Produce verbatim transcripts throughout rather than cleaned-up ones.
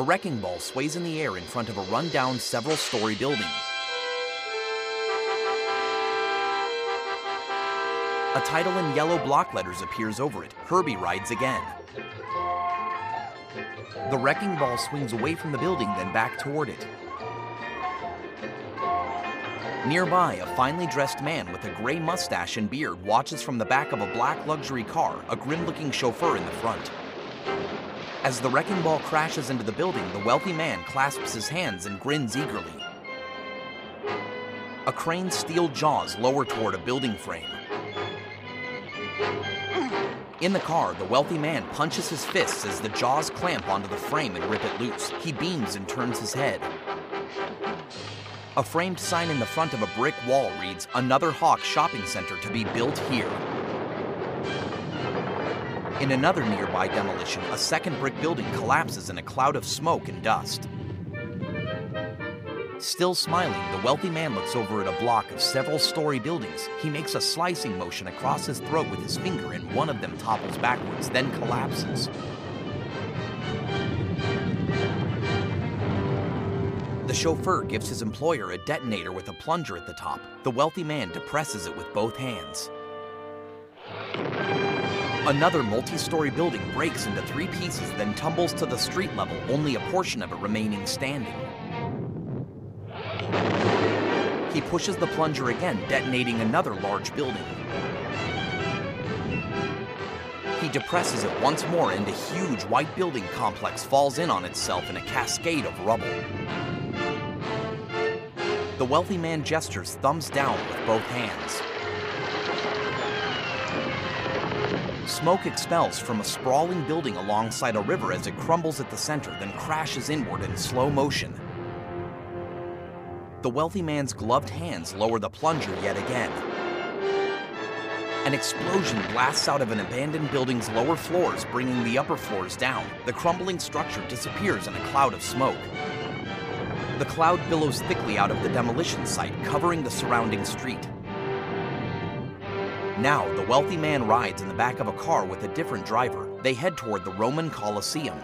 A wrecking ball sways in the air in front of a run-down several-story building. A title in yellow block letters appears over it. Herbie rides again. The wrecking ball swings away from the building, then back toward it. Nearby, a finely dressed man with a gray mustache and beard watches from the back of a black luxury car, a grim-looking chauffeur in the front. As the wrecking ball crashes into the building, the wealthy man clasps his hands and grins eagerly. A crane's steel jaws lower toward a building frame. In the car, the wealthy man punches his fists as the jaws clamp onto the frame and rip it loose. He beams and turns his head. A framed sign in the front of a brick wall reads, "Another Hawk Shopping Center to be built here." In another nearby demolition, a second brick building collapses in a cloud of smoke and dust. Still smiling, the wealthy man looks over at a block of several-story buildings. He makes a slicing motion across his throat with his finger, and one of them topples backwards, then collapses. The chauffeur gives his employer a detonator with a plunger at the top. The wealthy man depresses it with both hands. Another multi-story building breaks into three pieces, then tumbles to the street level, only a portion of it remaining standing. He pushes the plunger again, detonating another large building. He depresses it once more, and a huge white building complex falls in on itself in a cascade of rubble. The wealthy man gestures thumbs down with both hands. Smoke expels from a sprawling building alongside a river as it crumbles at the center, then crashes inward in slow motion. The wealthy man's gloved hands lower the plunger yet again. An explosion blasts out of an abandoned building's lower floors, bringing the upper floors down. The crumbling structure disappears in a cloud of smoke. The cloud billows thickly out of the demolition site, covering the surrounding street. Now, the wealthy man rides in the back of a car with a different driver. They head toward the Roman Colosseum.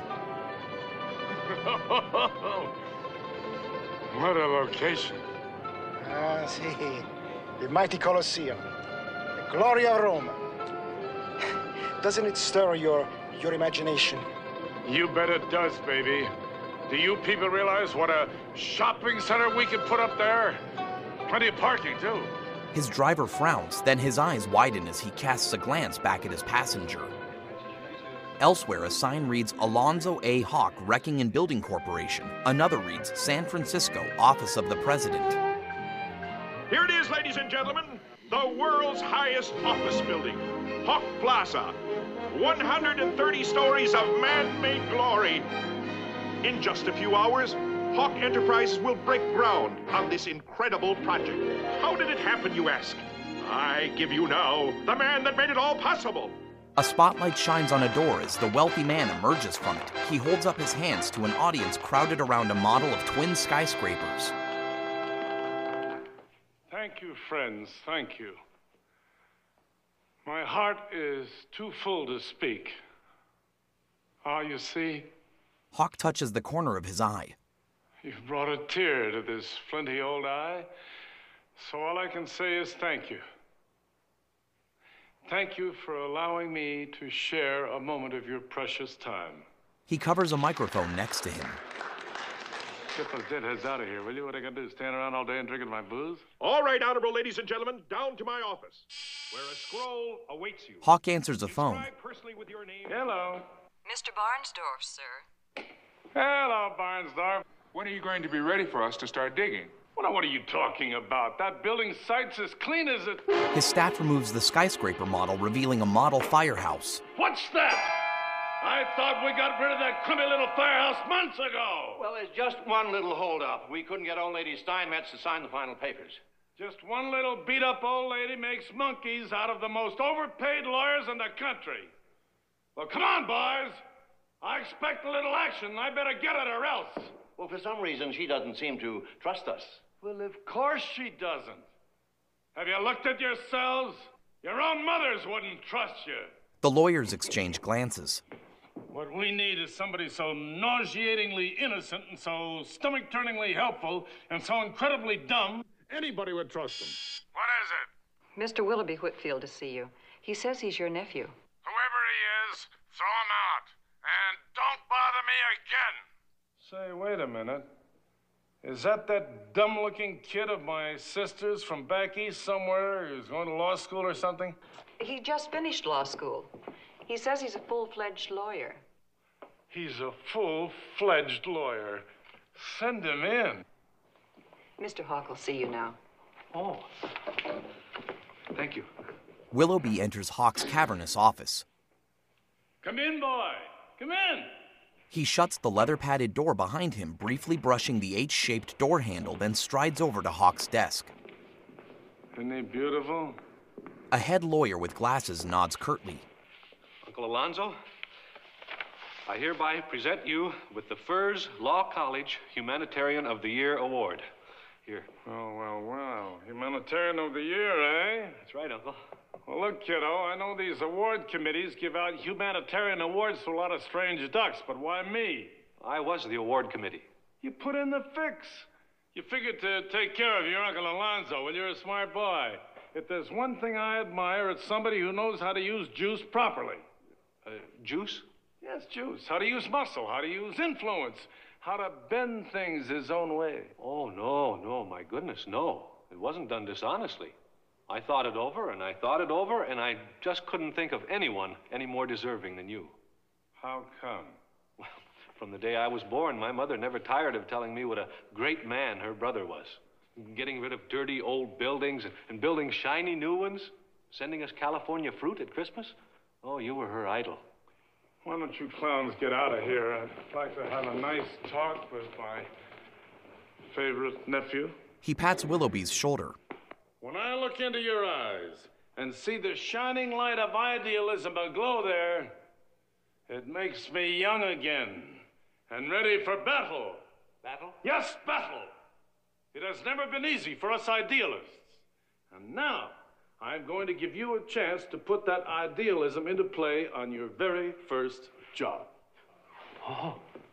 What a location. Ah, see, the mighty Colosseum, the glory of Rome. Doesn't it stir your, your imagination? You bet it does, baby. Do you people realize what a shopping center we could put up there? Plenty of parking, too. His driver frowns, then his eyes widen as he casts a glance back at his passenger. Elsewhere, a sign reads Alonzo A. Hawk Wrecking and Building Corporation. Another reads San Francisco, Office of the President. Here it is, ladies and gentlemen, the world's highest office building, Hawk Plaza. one hundred thirty stories of man-made glory. In just a few hours, Hawk Enterprises will break ground on this incredible project. How did it happen, you ask? I give you now the man that made it all possible. A spotlight shines on a door as the wealthy man emerges from it. He holds up his hands to an audience crowded around a model of twin skyscrapers. Thank you, friends, thank you. My heart is too full to speak. Ah, you see? Hawk touches the corner of his eye. You've brought a tear to this flinty old eye, so all I can say is thank you. Thank you for allowing me to share a moment of your precious time. He covers a microphone next to him. Get those deadheads out of here, will you? What are I gonna do, stand around all day and drinking my booze? All right, honorable ladies and gentlemen, down to my office, where a scroll awaits you. Hawk answers the phone. Describe personally with your name. Hello. Mister Barnsdorf, sir. Hello, Barnsdorf. When are you going to be ready for us to start digging? Well, what are you talking about? That building site's as clean as it... His staff removes the skyscraper model, revealing a model firehouse. What's that? I thought we got rid of that crummy little firehouse months ago. Well, there's just one little holdup. We couldn't get old lady Steinmetz to sign the final papers. Just one little beat-up old lady makes monkeys out of the most overpaid lawyers in the country. Well, come on, boys. I expect a little action. I better get it or else. Well, for some reason, she doesn't seem to trust us. Well, of course she doesn't. Have you looked at yourselves? Your own mothers wouldn't trust you. The lawyers exchange glances. What we need is somebody so nauseatingly innocent and so stomach-turningly helpful and so incredibly dumb, anybody would trust him. What is it? Mister Willoughby Whitfield to see you. He says he's your nephew. Whoever he is, throw him out. And don't bother me again. Say, wait a minute. Is that that dumb-looking kid of my sister's from back east somewhere who's going to law school or something? He just finished law school. He says he's a full-fledged lawyer. He's a full-fledged lawyer. Send him in. Mister Hawk will see you now. Oh. Thank you. Willoughby enters Hawk's cavernous office. Come in, boy. Come in. He shuts the leather-padded door behind him, briefly brushing the H-shaped door handle, then strides over to Hawk's desk. Isn't he beautiful? A head lawyer with glasses nods curtly. Uncle Alonzo, I hereby present you with the Furs Law College Humanitarian of the Year Award. Here. Oh, well, well. Humanitarian of the Year, eh? That's right, Uncle. Well, look, kiddo, I know these award committees give out humanitarian awards to a lot of strange ducks, but why me? I was the award committee. You put in the fix. You figured to take care of your Uncle Alonzo. Well, you're a smart boy. If there's one thing I admire, it's somebody who knows how to use juice properly. Uh, juice? Yes, juice. How to use muscle, how to use influence, how to bend things his own way. Oh, no, no, my goodness, no. It wasn't done dishonestly. I thought it over, and I thought it over, and I just couldn't think of anyone any more deserving than you. How come? Well, from the day I was born, my mother never tired of telling me what a great man her brother was. Getting rid of dirty old buildings and, and building shiny new ones. Sending us California fruit at Christmas. Oh, you were her idol. Why don't you clowns get out of here? I'd like to have a nice talk with my favorite nephew. He pats Willoughby's shoulder. When I look into your eyes and see the shining light of idealism aglow there, it makes me young again and ready for battle. Battle? Yes, battle. It has never been easy for us idealists. And now, I'm going to give you a chance to put that idealism into play on your very first job. Oh.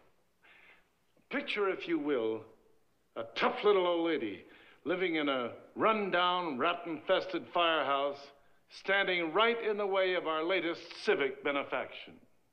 Picture, if you will, a tough little old lady living in a run-down, rat-infested firehouse, standing right in the way of our latest civic benefaction.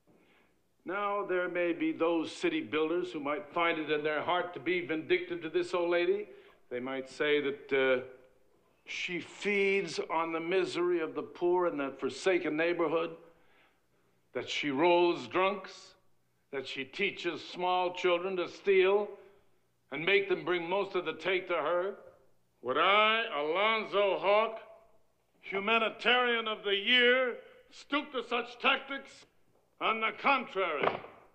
Now, there may be those city builders who might find it in their heart to be vindictive to this old lady. They might say that uh, she feeds on the misery of the poor in that forsaken neighborhood, that she rolls drunks, that she teaches small children to steal and make them bring most of the take to her. Would I, Alonzo Hawk, humanitarian of the year, stoop to such tactics? On the contrary,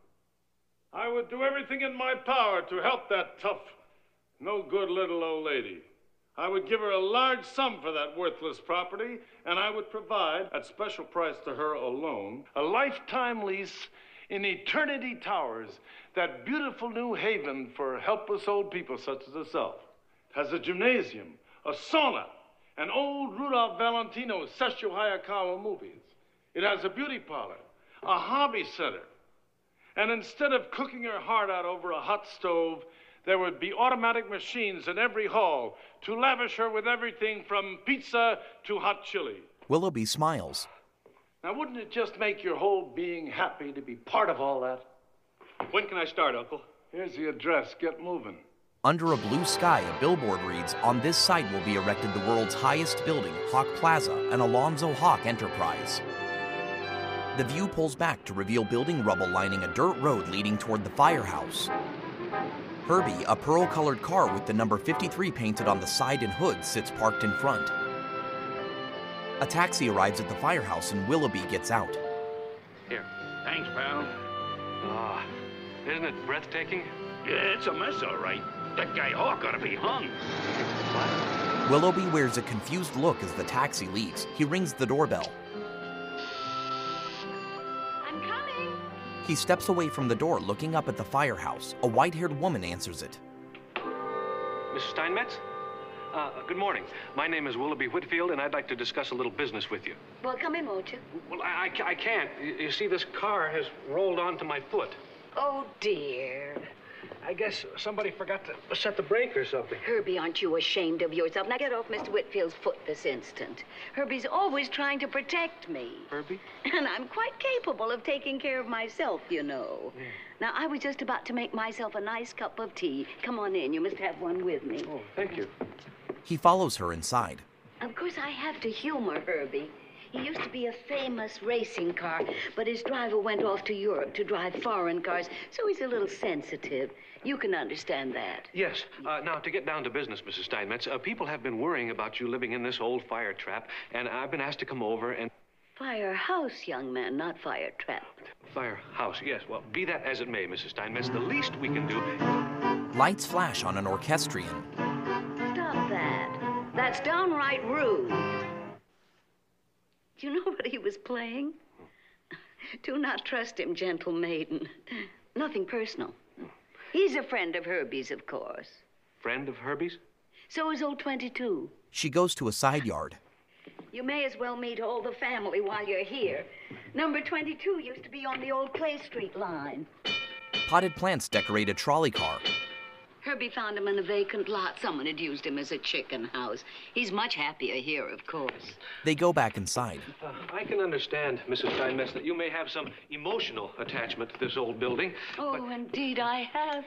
I would do everything in my power to help that tough, no-good little old lady. I would give her a large sum for that worthless property, and I would provide, at special price to her alone, a lifetime lease in Eternity Towers, that beautiful new haven for helpless old people such as herself. It has a gymnasium, a sauna, and old Rudolph Valentino's Sessio Hayakawa movies. It has a beauty parlor, a hobby center. And instead of cooking her heart out over a hot stove, there would be automatic machines in every hall to lavish her with everything from pizza to hot chili. Willoughby smiles. Now, wouldn't it just make your whole being happy to be part of all that? When can I start, Uncle? Here's the address. Get moving. Under a blue sky, a billboard reads, "On this site will be erected the world's highest building, Hawk Plaza, an Alonzo Hawk enterprise." The view pulls back to reveal building rubble lining a dirt road leading toward the firehouse. Herbie, a pearl-colored car with the number fifty-three painted on the side and hood, sits parked in front. A taxi arrives at the firehouse and Willoughby gets out. Here. Thanks, pal. Ah, isn't it breathtaking? Yeah, it's a mess, all right. That guy Hawk ought to be hung. What? Willoughby wears a confused look as the taxi leaves. He rings the doorbell. I'm coming. He steps away from the door, looking up at the firehouse. A white-haired woman answers it. Missus Steinmetz? Uh, good morning. My name is Willoughby Whitfield, and I'd like to discuss a little business with you. Well, come in, won't you? Well, I, I, I can't. You, you see, this car has rolled onto my foot. Oh, dear. I guess somebody forgot to set the brake or something. Herbie, aren't you ashamed of yourself? Now get off Mister Whitfield's foot this instant. Herbie's always trying to protect me. Herbie? And I'm quite capable of taking care of myself, you know. Yeah. Now, I was just about to make myself a nice cup of tea. Come on in. You must have one with me. Oh, thank you. He follows her inside. Of course, I have to humor Herbie. He used to be a famous racing car, but his driver went off to Europe to drive foreign cars, so he's a little sensitive. You can understand that. Yes. Uh, now, to get down to business, Missus Steinmetz, uh, people have been worrying about you living in this old fire trap, and I've been asked to come over and... Firehouse, young man, not fire trap. Firehouse, yes. Well, be that as it may, Missus Steinmetz, the least we can do... Lights flash on an orchestrion. Stop that. That's downright rude. Do you know what he was playing? Do not trust him, gentle maiden. Nothing personal. He's a friend of Herbie's, of course. Friend of Herbie's? So is old twenty-two. She goes to a side yard. You may as well meet all the family while you're here. Number twenty-two used to be on the old Clay Street line. Potted plants decorate a trolley car. Herbie found him in a vacant lot. Someone had used him as a chicken house. He's much happier here, of course. They go back inside. Uh, I can understand, Missus Steinmetz, that you may have some emotional attachment to this old building. Oh, but... indeed I have.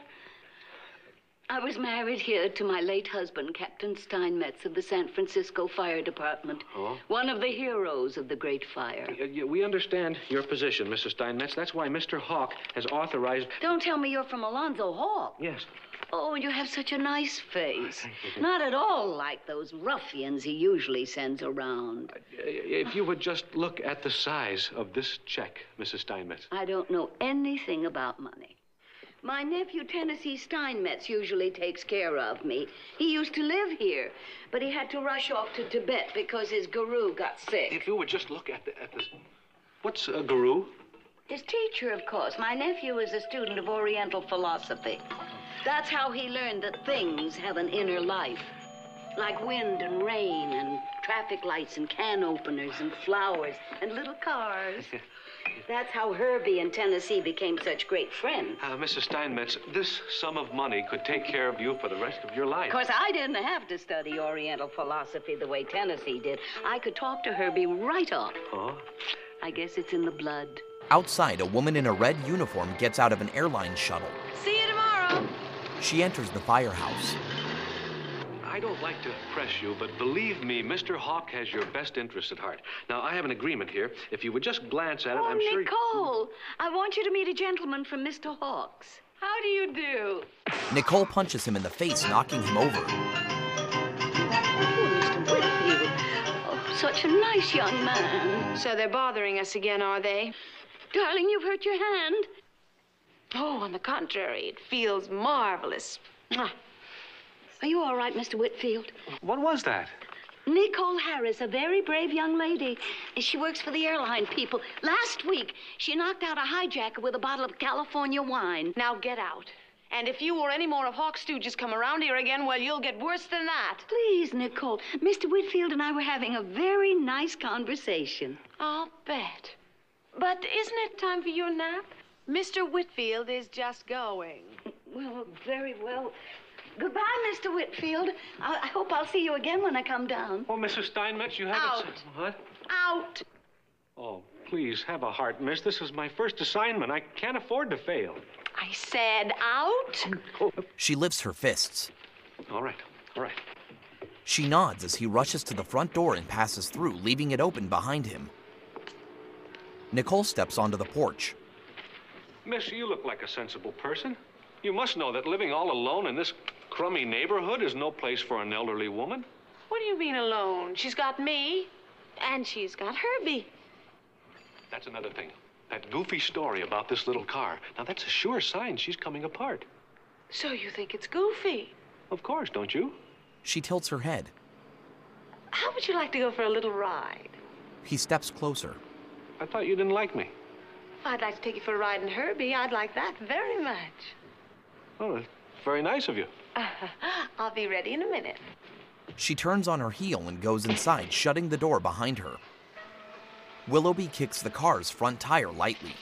I was married here to my late husband, Captain Steinmetz of the San Francisco Fire Department. Oh? One of the heroes of the Great Fire. Uh, yeah, we understand your position, Missus Steinmetz. That's why Mister Hawk has authorized... Don't tell me you're from Alonzo Hawk. Yes. Oh, you have such a nice face. Not at all like those ruffians he usually sends around. Uh, if you would just look at the size of this check, Missus Steinmetz. I don't know anything about money. My nephew, Tennessee Steinmetz, usually takes care of me. He used to live here, but he had to rush off to Tibet because his guru got sick. If you would just look at the... At the... What's a guru? His teacher, of course. My nephew is a student of Oriental philosophy. That's how he learned that things have an inner life. Like wind and rain and traffic lights and can openers and flowers and little cars. That's how Herbie and Tennessee became such great friends. Uh, Missus Steinmetz, this sum of money could take care of you for the rest of your life. Of course, I didn't have to study Oriental philosophy the way Tennessee did. I could talk to Herbie right off. Oh? I guess it's in the blood. Outside, a woman in a red uniform gets out of an airline shuttle. See you tomorrow. She enters the firehouse. I don't like to press you, but believe me, Mister Hawk has your best interest at heart. Now, I have an agreement here. If you would just glance at it, Oh, I'm sure... Nicole, I want you to meet a gentleman from Mister Hawk's. How do you do? Nicole punches him in the face, knocking him over. Oh, Mister Whitfield. Oh, such a nice young man. So they're bothering us again, are they? Darling, you've hurt your hand. Oh, on the contrary, it feels marvelous. Mwah. Are you all right, Mister Whitfield? What was that? Nicole Harris, a very brave young lady. She works for the airline people. Last week, she knocked out a hijacker with a bottle of California wine. Now get out. And if you or any more of Hawk's stooges come around here again, well, you'll get worse than that. Please, Nicole. Mister Whitfield and I were having a very nice conversation. I'll bet. But isn't it time for your nap? Mister Whitfield is just going. Well, very well. Goodbye, Mister Whitfield. I, I hope I'll see you again when I come down. Oh, Missus Steinmetz, you haven't... Out. s- What? Out. Oh, please, have a heart, miss. This is my first assignment. I can't afford to fail. I said out. She lifts her fists. All right, all right. She nods as he rushes to the front door and passes through, leaving it open behind him. Nicole steps onto the porch. Miss, you look like a sensible person. You must know that living all alone in this crummy neighborhood is no place for an elderly woman. What do you mean alone? She's got me, and she's got Herbie. That's another thing. That goofy story about this little car. Now, that's a sure sign she's coming apart. So you think it's goofy? Of course, don't you? She tilts her head. How would you like to go for a little ride? He steps closer. I thought you didn't like me. If I'd like to take you for a ride in Herbie, I'd like that very much. Oh, that's very nice of you. I'll be ready in a minute. She turns on her heel and goes inside, shutting the door behind her. Willoughby kicks the car's front tire lightly.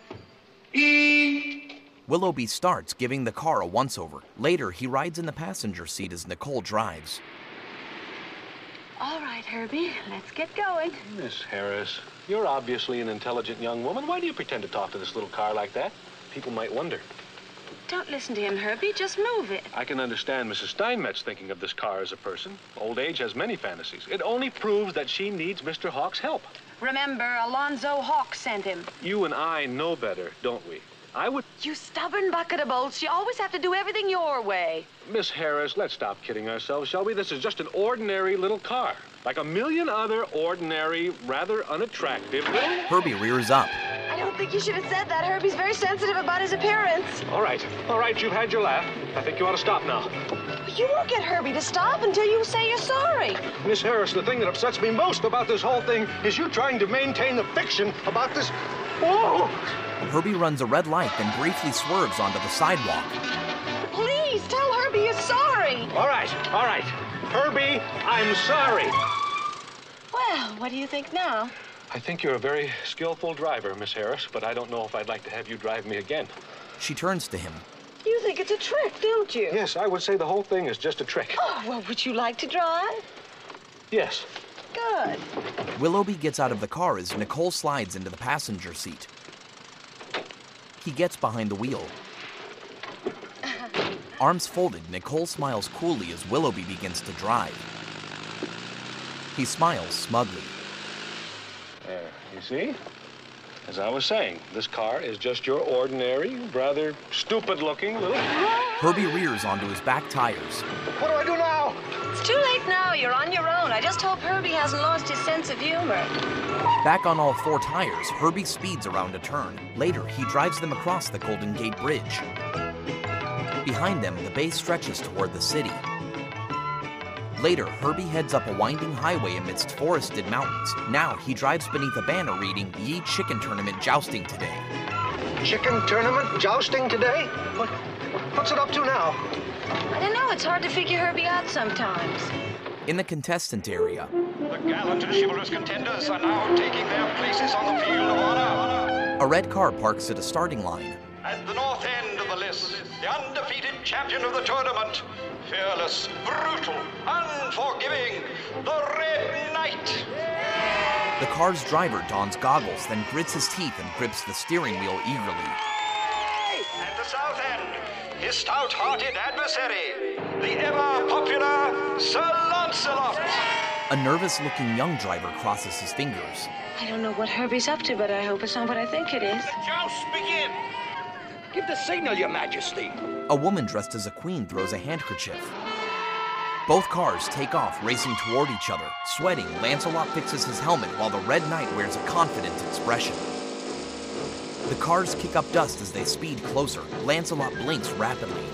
Willoughby starts, giving the car a once-over. Later, he rides in the passenger seat as Nicole drives. All right, Herbie, let's get going. Miss Harris, you're obviously an intelligent young woman. Why do you pretend to talk to this little car like that? People might wonder. Don't listen to him, Herbie. Just move it. I can understand Missus Steinmetz thinking of this car as a person. Old age has many fantasies. It only proves that she needs Mister Hawk's help. Remember, Alonzo Hawk sent him. You and I know better, don't we? I would... You stubborn bucket of bolts. You always have to do everything your way. Miss Harris, let's stop kidding ourselves, shall we? This is just an ordinary little car. Like a million other ordinary, rather unattractive little... Herbie rears up. I don't think you should have said that. Herbie's very sensitive about his appearance. All right, all right, you've had your laugh. I think you ought to stop now. You won't get Herbie to stop until you say you're sorry. Miss Harris, the thing that upsets me most about this whole thing is you trying to maintain the fiction about this... Whoa! Herbie runs a red light, then briefly swerves onto the sidewalk. Please, tell Herbie you're sorry. All right, all right. Herbie, I'm sorry. Well, what do you think now? I think you're a very skillful driver, Miss Harris, but I don't know if I'd like to have you drive me again. She turns to him. You think it's a trick, don't you? Yes, I would say the whole thing is just a trick. Oh, well, would you like to drive? Yes. Good. Willoughby gets out of the car as Nicole slides into the passenger seat. He gets behind the wheel. Arms folded, Nicole smiles coolly as Willoughby begins to drive. He smiles smugly. There, you see? As I was saying, this car is just your ordinary, rather stupid-looking little... Herbie rears onto his back tires. What do I do now? It's too late now. You're on your own. I just hope Herbie hasn't lost his sense of humor. Back on all four tires, Herbie speeds around a turn. Later, he drives them across the Golden Gate Bridge. Behind them, the bay stretches toward the city. Later, Herbie heads up a winding highway amidst forested mountains. Now, he drives beneath a banner reading, Ye Chicken Tournament Jousting Today. Chicken tournament jousting today? What, what's it up to now? I don't know. It's hard to figure Herbie out sometimes. In the contestant area, the gallant and chivalrous contenders are now taking their places on the field of honor. A red car parks at a starting line. At the north end of the list, the undefeated champion of the tournament, fearless, brutal, unforgiving, the Red Knight. The car's driver dons goggles, then grits his teeth and grips the steering wheel eagerly. At the south end, his stout-hearted adversary, the ever-popular Sir Lancelot. A nervous-looking young driver crosses his fingers. I don't know what Herbie's up to, but I hope it's not what I think it is. The joust begin! Give the signal, Your Majesty. A woman dressed as a queen throws a handkerchief. Both cars take off, racing toward each other. Sweating, Lancelot fixes his helmet while the Red Knight wears a confident expression. The cars kick up dust as they speed closer. Lancelot blinks rapidly.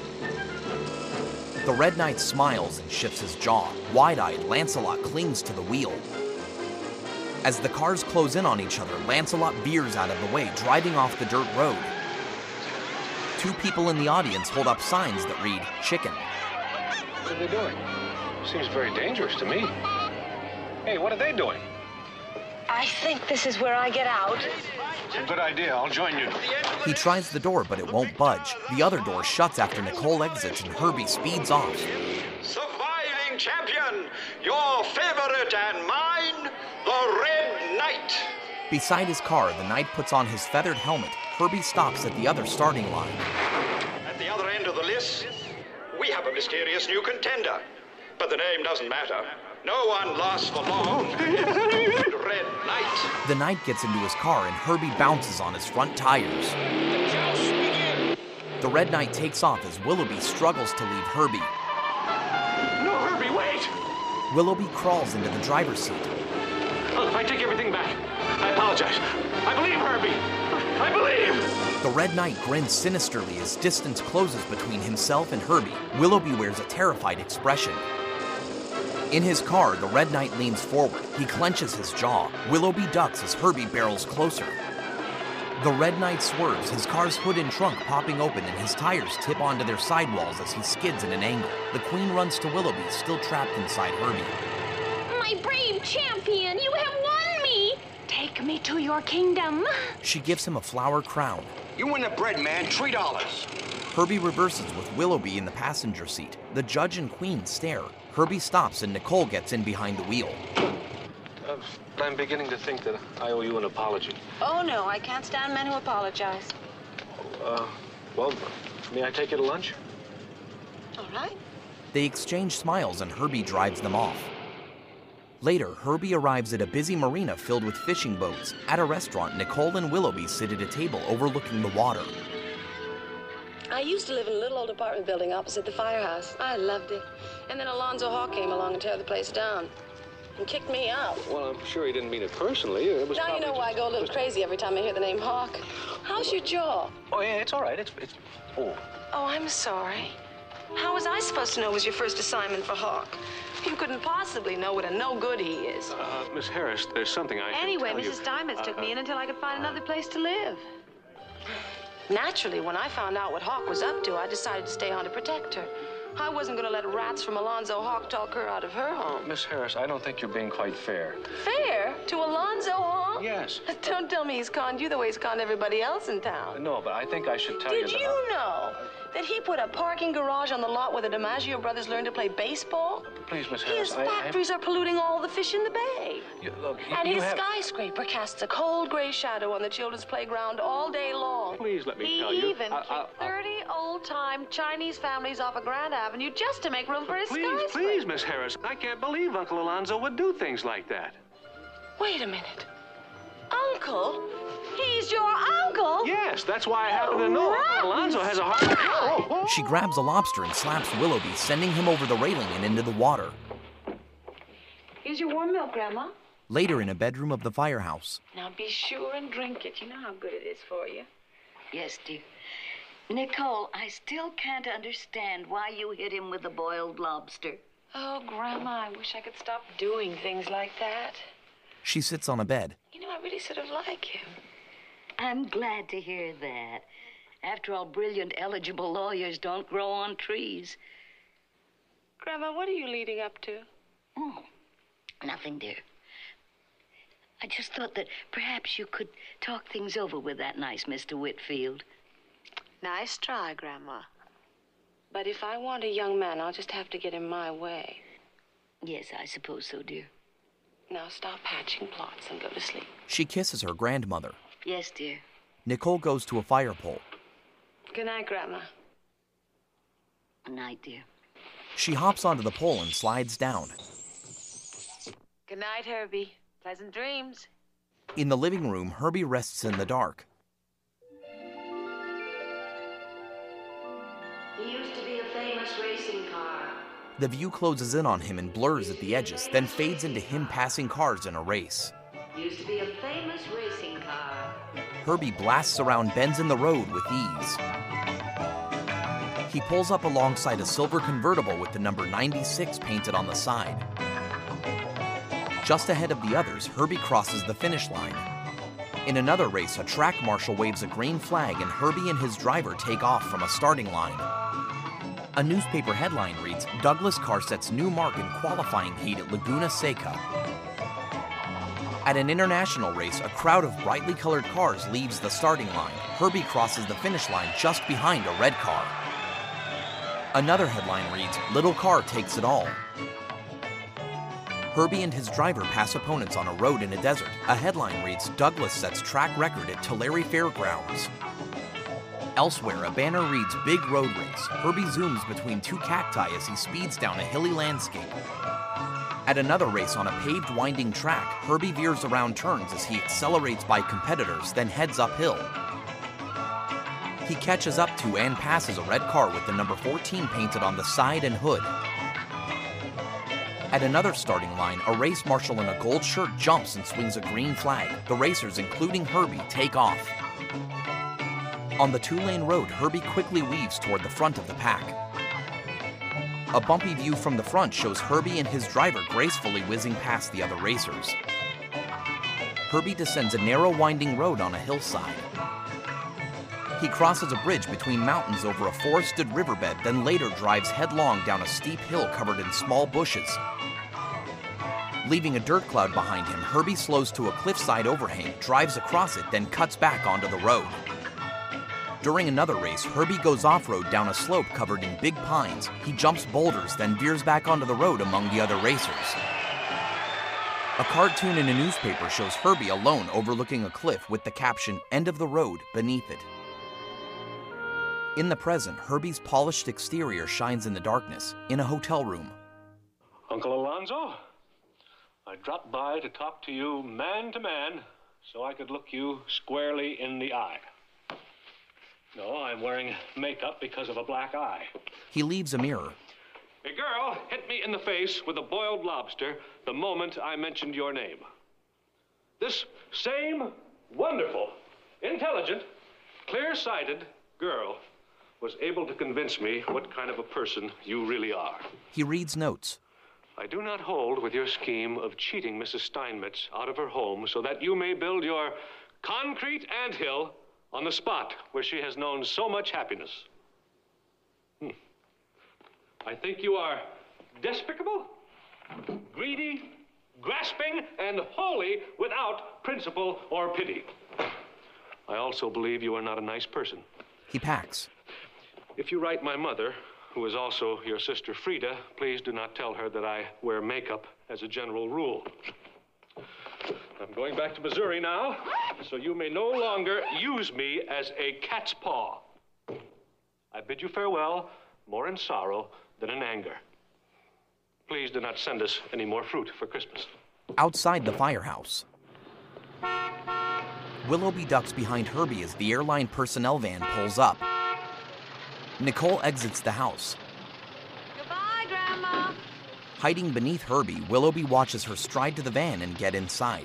The Red Knight smiles and shifts his jaw. Wide-eyed, Lancelot clings to the wheel. As the cars close in on each other, Lancelot veers out of the way, driving off the dirt road. Two people in the audience hold up signs that read, Chicken. What are they doing? Seems very dangerous to me. Hey, what are they doing? I think this is where I get out. It's a good idea. I'll join you. He tries the door, but it won't budge. The other door shuts after Nicole exits and Herbie speeds off. Surviving champion, your favorite and mine, the Red Knight. Beside his car, the knight puts on his feathered helmet. Herbie stops at the other starting line. At the other end of the list, we have a mysterious new contender. But the name doesn't matter. No one lasts for long. Red Knight. The knight gets into his car and Herbie bounces on his front tires. The joust begin. The Red Knight takes off as Willoughby struggles to leave Herbie. No, Herbie, wait! Willoughby crawls into the driver's seat. Oh, I take everything back. I apologize. I believe Herbie. I believe. The Red Knight grins sinisterly as distance closes between himself and Herbie. Willoughby wears a terrified expression. In his car, the Red Knight leans forward. He clenches his jaw. Willoughby ducks as Herbie barrels closer. The Red Knight swerves, his car's hood and trunk popping open and his tires tip onto their sidewalls as he skids at an angle. The Queen runs to Willoughby, still trapped inside Herbie. My brave champion, you have won me! Take me to your kingdom. She gives him a flower crown. You win the bread, man. Three dollars. Herbie reverses with Willoughby in the passenger seat. The judge and Queen stare. Herbie stops and Nicole gets in behind the wheel. Uh, I'm beginning to think that I owe you an apology. Oh, no, I can't stand men who apologize. Uh, well, may I take you to lunch? All right. They exchange smiles and Herbie drives them off. Later, Herbie arrives at a busy marina filled with fishing boats. At a restaurant, Nicole and Willoughby sit at a table overlooking the water. I used to live in a little old apartment building opposite the firehouse. I loved it. And then Alonzo Hawk came along and tore the place down. And kicked me out. Well, I'm sure he didn't mean it personally. It was now you know why I go a little crazy every time I hear the name Hawk. How's your jaw? Oh, yeah, it's all right. It's, it's... Oh. Oh, I'm sorry. How was I supposed to know it was your first assignment for Hawk? You couldn't possibly know what a no-good he is. Uh, Miss Harris, there's something I Anyway, should tell you. Missus Diamonds uh, took me in until I could find another place to live. Naturally, when I found out what Hawk was up to, I decided to stay on to protect her. I wasn't going to let rats from Alonzo Hawk talk her out of her home. Miss Harris, I don't think you're being quite fair. Fair? To Alonzo Hawk? Yes. Don't tell me he's conned you the way he's conned everybody else in town. No, but I think I should tell Did you that... you know that he put a parking garage on the lot where the DiMaggio brothers learned to play baseball? Please, Miss Harris, His I... factories I... are polluting all the fish in the bay. You, look, you, and you his have... skyscraper casts a cold gray shadow on the children's playground all day long. Please let me He tell you... even I, kicked I, I... thirty old-time Chinese families off of Grand Avenue just to make room for his Please, skyscraper. please, Miss Harris. I can't believe Uncle Alonzo would do things like that. Wait a minute. Uncle? He's your uncle? Yes, that's why I happen to know Uncle Alonzo has a heart... Oh, oh. She grabs a lobster and slaps Willoughby, sending him over the railing and into the water. Here's your warm milk, Grandma. Later, in a bedroom of the firehouse. Now be sure and drink it. You know how good it is for you. Yes, dear. Nicole, I still can't understand why you hit him with a boiled lobster. Oh, Grandma, I wish I could stop doing things like that. She sits on a bed. You know, I really sort of like him. I'm glad to hear that. After all, brilliant, eligible lawyers don't grow on trees. Grandma, what are you leading up to? Oh, nothing, dear. I just thought that perhaps you could talk things over with that nice Mister Whitfield. Nice try, Grandma. But if I want a young man, I'll just have to get him my way. Yes, I suppose so, dear. Now stop hatching plots and go to sleep. She kisses her grandmother. Yes, dear. Nicole goes to a fire pole. Good night, Grandma. Good night, dear. She hops onto the pole and slides down. Good night, Herbie. Pleasant dreams. In the living room, Herbie rests in the dark. He used to be a famous racing car. The view closes in on him and blurs at the edges, then fades into him passing cars in a race. Used to be a famous racing car. Herbie blasts around bends in the road with ease. He pulls up alongside a silver convertible with the number ninety-six painted on the side. Just ahead of the others, Herbie crosses the finish line. In another race, a track marshal waves a green flag and Herbie and his driver take off from a starting line. A newspaper headline reads, Douglas car sets new mark in qualifying heat at Laguna Seca. At an international race, a crowd of brightly colored cars leaves the starting line. Herbie crosses the finish line just behind a red car. Another headline reads, Little car takes it all. Herbie and his driver pass opponents on a road in a desert. A headline reads, Douglas sets track record at Tulare Fairgrounds. Elsewhere, a banner reads, Big road race. Herbie zooms between two cacti as he speeds down a hilly landscape. At another race on a paved winding track, Herbie veers around turns as he accelerates by competitors, then heads uphill. He catches up to and passes a red car with the number fourteen painted on the side and hood. At another starting line, a race marshal in a gold shirt jumps and swings a green flag. The racers, including Herbie, take off. On the two-lane road, Herbie quickly weaves toward the front of the pack. A bumpy view from the front shows Herbie and his driver gracefully whizzing past the other racers. Herbie descends a narrow winding road on a hillside. He crosses a bridge between mountains over a forested riverbed, then later drives headlong down a steep hill covered in small bushes. Leaving a dirt cloud behind him, Herbie slows to a cliffside overhang, drives across it, then cuts back onto the road. During another race, Herbie goes off-road down a slope covered in big pines. He jumps boulders, then veers back onto the road among the other racers. A cartoon in a newspaper shows Herbie alone overlooking a cliff with the caption, "End of the road," beneath it. In the present, Herbie's polished exterior shines in the darkness, in a hotel room. Uncle Alonzo, I dropped by to talk to you man to man so I could look you squarely in the eye. No, I'm wearing makeup because of a black eye. He leaves a mirror. A girl hit me in the face with a boiled lobster the moment I mentioned your name. This same wonderful, intelligent, clear-sighted girl was able to convince me what kind of a person you really are. He reads notes. I do not hold with your scheme of cheating Missus Steinmetz out of her home so that you may build your concrete anthill on the spot where she has known so much happiness. Hmm. I think you are despicable, greedy, grasping, and wholly without principle or pity. I also believe you are not a nice person. He packs. If you write my mother, who is also your sister Frida, please do not tell her that I wear makeup as a general rule. I'm going back to Missouri now, so you may no longer use me as a cat's paw. I bid you farewell, more in sorrow than in anger. Please do not send us any more fruit for Christmas. Outside the firehouse, Willoughby ducks behind Herbie as the airline personnel van pulls up. Nicole exits the house. Goodbye, Grandma. Hiding beneath Herbie, Willoughby watches her stride to the van and get inside.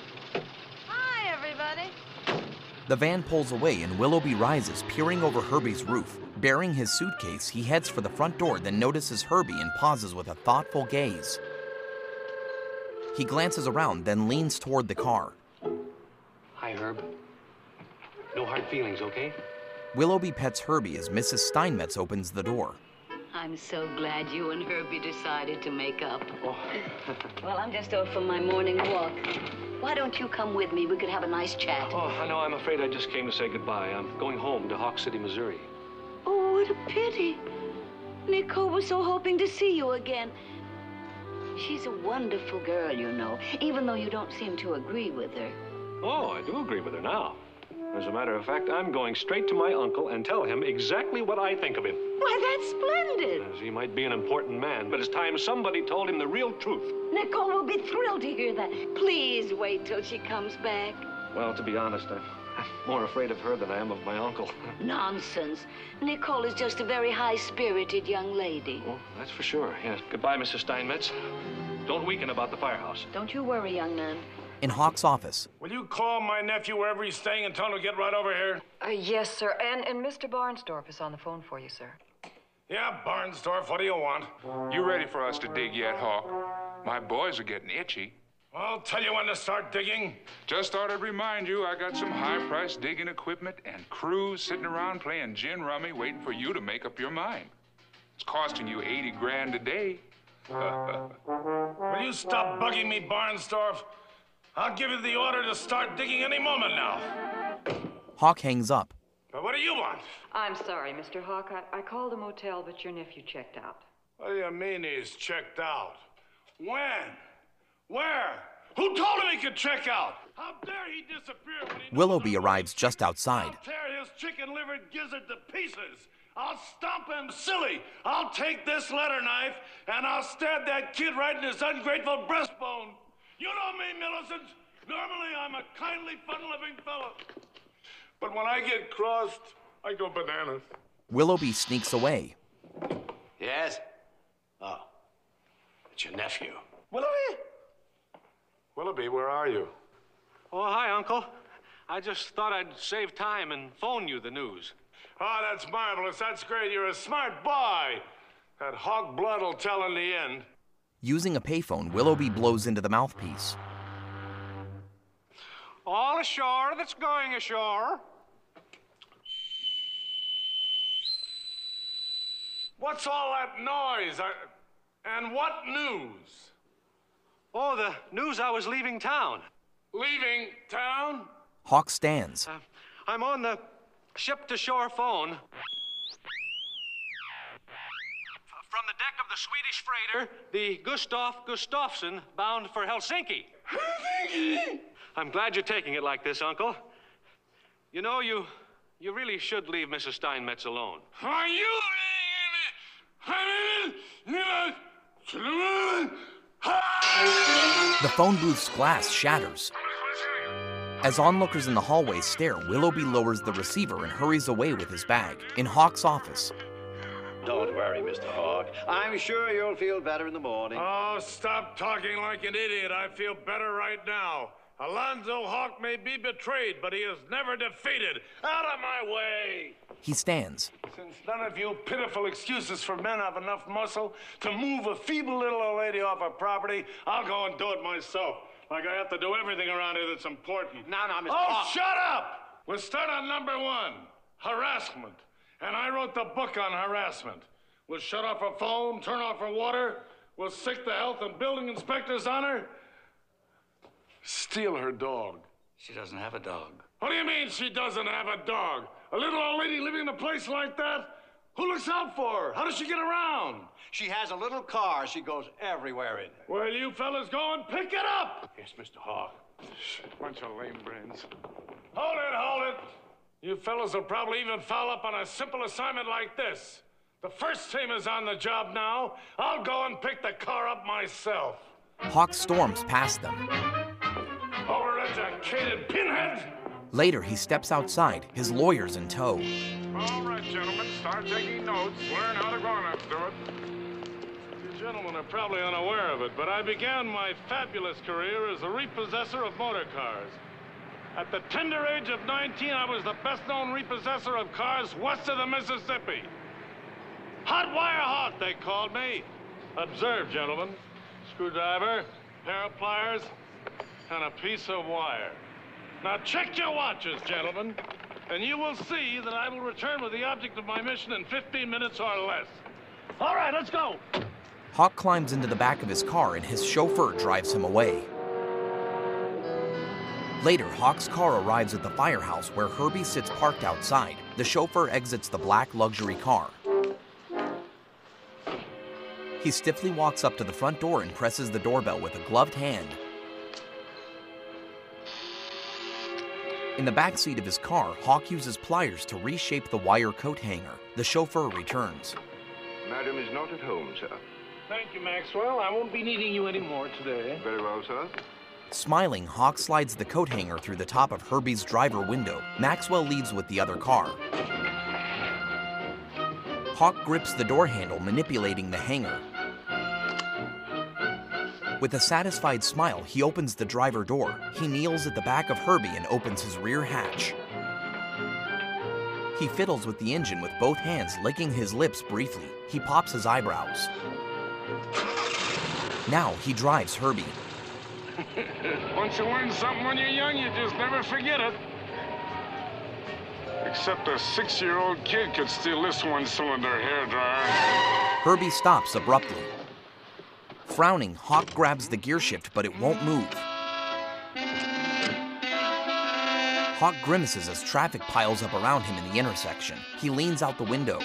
Hi, everybody. The van pulls away and Willoughby rises, peering over Herbie's roof. Bearing his suitcase, he heads for the front door, then notices Herbie and pauses with a thoughtful gaze. He glances around, then leans toward the car. Hi, Herb. No hard feelings, okay? Willoughby pets Herbie as Missus Steinmetz opens the door. I'm so glad you and Herbie decided to make up. Oh. Well, I'm just off for my morning walk. Why don't you come with me? We could have a nice chat. Oh, I know. I'm afraid I just came to say goodbye. I'm going home to Hawk City, Missouri. Oh, what a pity. Nicole was so hoping to see you again. She's a wonderful girl, you know, even though you don't seem to agree with her. Oh, I do agree with her now. As a matter of fact, I'm going straight to my uncle and tell him exactly what I think of him. Why, that's splendid. As he might be an important man, but it's time somebody told him the real truth. Nicole will be thrilled to hear that. Please wait till she comes back. Well, to be honest, I'm more afraid of her than I am of my uncle. Nonsense. Nicole is just a very high-spirited young lady. Well, that's for sure, yes. Goodbye, Missus Steinmetz. Don't weaken about the firehouse. Don't you worry, young man. In Hawk's office. Will you call my nephew wherever he's staying and tell him to get right over here? Uh, yes, sir. And, and Mister Barnsdorf is on the phone for you, sir. Yeah, Barnsdorf, what do you want? You ready for us to dig yet, Hawk? My boys are getting itchy. I'll tell you when to start digging. Just thought I'd remind you I got some high-priced digging equipment and crews sitting around playing gin rummy waiting for you to make up your mind. It's costing you eighty grand a day. Will you stop bugging me, Barnsdorf? I'll give you the order to start digging any moment now. Hawk hangs up. But what do you want? I'm sorry, Mister Hawk. I, I called a motel, but your nephew checked out. What do you mean he's checked out? When? Where? Who told him he could check out? How dare he disappear when he Willoughby arrives just outside. I'll tear his chicken-livered gizzard to pieces. I'll stomp him silly. I'll take this letter knife, and I'll stab that kid right in his ungrateful breastbone. You know me, Millicent. Normally, I'm a kindly, fun-loving fellow. But when I get crossed, I go bananas. Willoughby sneaks away. Yes? Oh, it's your nephew. Willoughby? Willoughby, where are you? Oh, hi, Uncle. I just thought I'd save time and phone you the news. Oh, that's marvelous. That's great. You're a smart boy. That hog blood will tell in the end. Using a payphone, Willoughby blows into the mouthpiece. All ashore that's going ashore. What's all that noise? I... And what news? Oh, the news I was leaving town. Leaving town? Hawk stands. Uh, I'm on the ship-to-shore phone. From the deck of the Swedish freighter, the Gustav Gustafsson, bound for Helsinki. Helsinki? I'm glad you're taking it like this, Uncle. You know, you you really should leave Missus Steinmetz alone. Are you... The phone booth's glass shatters. As onlookers in the hallway stare, Willoughby lowers the receiver and hurries away with his bag. In Hawk's office. Don't worry, Mister Hawk. I'm sure you'll feel better in the morning. Oh, stop talking like an idiot. I feel better right now. Alonzo Hawk may be betrayed, but he is never defeated. Out of my way! He stands. Since none of you pitiful excuses for men have enough muscle to move a feeble little old lady off her property, I'll go and do it myself. Like I have to do everything around here that's important. No, no, Mister Oh, Hawk. shut up! We'll start on number one, harassment. And I wrote the book on harassment. We'll shut off her phone, turn off her water. We'll sick the health and building inspectors on her. Steal her dog. She doesn't have a dog. What do you mean she doesn't have a dog? A little old lady living in a place like that? Who looks out for her? How does she get around? She has a little car she goes everywhere in. Well, you fellas go and pick it up! Yes, Mister Hawk. Bunch of lame brains. Hold it, hold it! You fellas will probably even foul up on a simple assignment like this. The first team is on the job now. I'll go and pick the car up myself. Hawk storms past them. Over-educated pinhead! Later, he steps outside, his lawyers in tow. All right, gentlemen, start taking notes. Learn how to grown-ups do it. You gentlemen are probably unaware of it, but I began my fabulous career as a repossessor of motor cars. At the tender age of nineteen, I was the best-known repossessor of cars west of the Mississippi. Hot Wire Hawk, they called me. Observe, gentlemen. Screwdriver, pair of pliers, and a piece of wire. Now check your watches, gentlemen, and you will see that I will return with the object of my mission in fifteen minutes or less. All right, let's go. Hawk climbs into the back of his car and his chauffeur drives him away. Later, Hawk's car arrives at the firehouse where Herbie sits parked outside. The chauffeur exits the black luxury car. He stiffly walks up to the front door and presses the doorbell with a gloved hand. In the back seat of his car, Hawk uses pliers to reshape the wire coat hanger. The chauffeur returns. Madam is not at home, sir. Thank you, Maxwell. I won't be needing you anymore today. Very well, sir. Smiling, Hawk slides the coat hanger through the top of Herbie's driver window. Maxwell leaves with the other car. Hawk grips the door handle, manipulating the hanger. With a satisfied smile, he opens the driver door. He kneels at the back of Herbie and opens his rear hatch. He fiddles with the engine with both hands, licking his lips briefly. He pops his eyebrows. Now he drives Herbie. Once you learn something when you're young, you just never forget it. Except a six-year-old kid could steal this one-cylinder hairdryer. Herbie stops abruptly. Frowning, Hawk grabs the gear shift, but it won't move. Hawk grimaces as traffic piles up around him in the intersection. He leans out the window.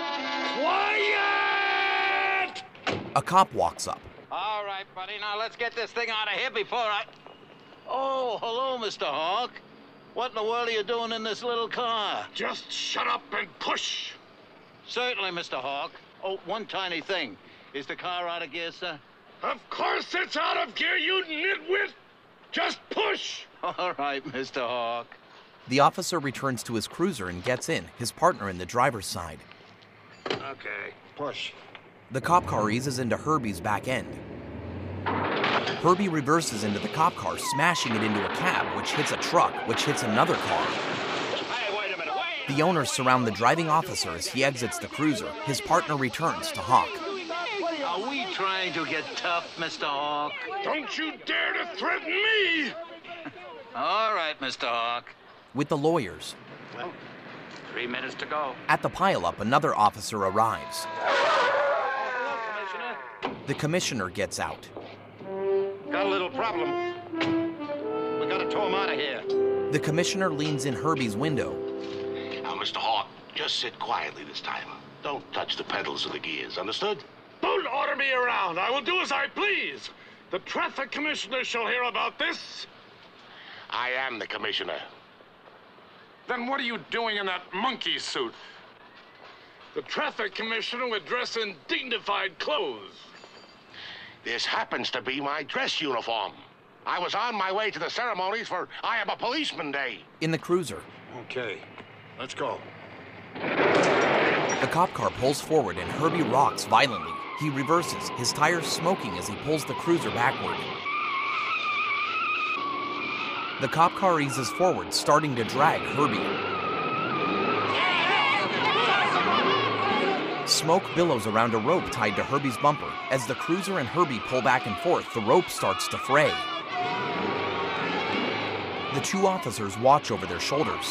Quiet! A cop walks up. All right, buddy, now let's get this thing out of here before I... Oh, hello, Mister Hawk. What in the world are you doing in this little car? Just shut up and push. Certainly, Mister Hawk. Oh, one tiny thing. Is the car out of gear, sir? Of course it's out of gear, you nitwit! Just push! All right, Mister Hawk. The officer returns to his cruiser and gets in, his partner in the driver's side. Okay, push. The cop car eases into Herbie's back end. Herbie reverses into the cop car, smashing it into a cab, which hits a truck, which hits another car. Hey, wait a minute, wait! The owners surround the driving officer as he exits the cruiser. His partner returns to Hawk. Are we trying to get tough, Mister Hawk? Don't you dare to threaten me! All right, Mister Hawk. With the lawyers. Well, three minutes to go. At the pileup, another officer arrives. Hello, Commissioner. The commissioner gets out. Got a little problem. We gotta tow him out of here. The commissioner leans in Herbie's window. Now, Mister Hawk, just sit quietly this time. Don't touch the pedals or the gears, understood? Don't order me around. I will do as I please. The traffic commissioner shall hear about this. I am the commissioner. Then what are you doing in that monkey suit? The traffic commissioner would dress in dignified clothes. This happens to be my dress uniform. I was on my way to the ceremonies for I Am a Policeman Day. In the cruiser. Okay, let's go. The cop car pulls forward and Herbie rocks violently. He reverses, his tires smoking as he pulls the cruiser backward. The cop car eases forward, starting to drag Herbie. Smoke billows around a rope tied to Herbie's bumper. As the cruiser and Herbie pull back and forth, the rope starts to fray. The two officers watch over their shoulders.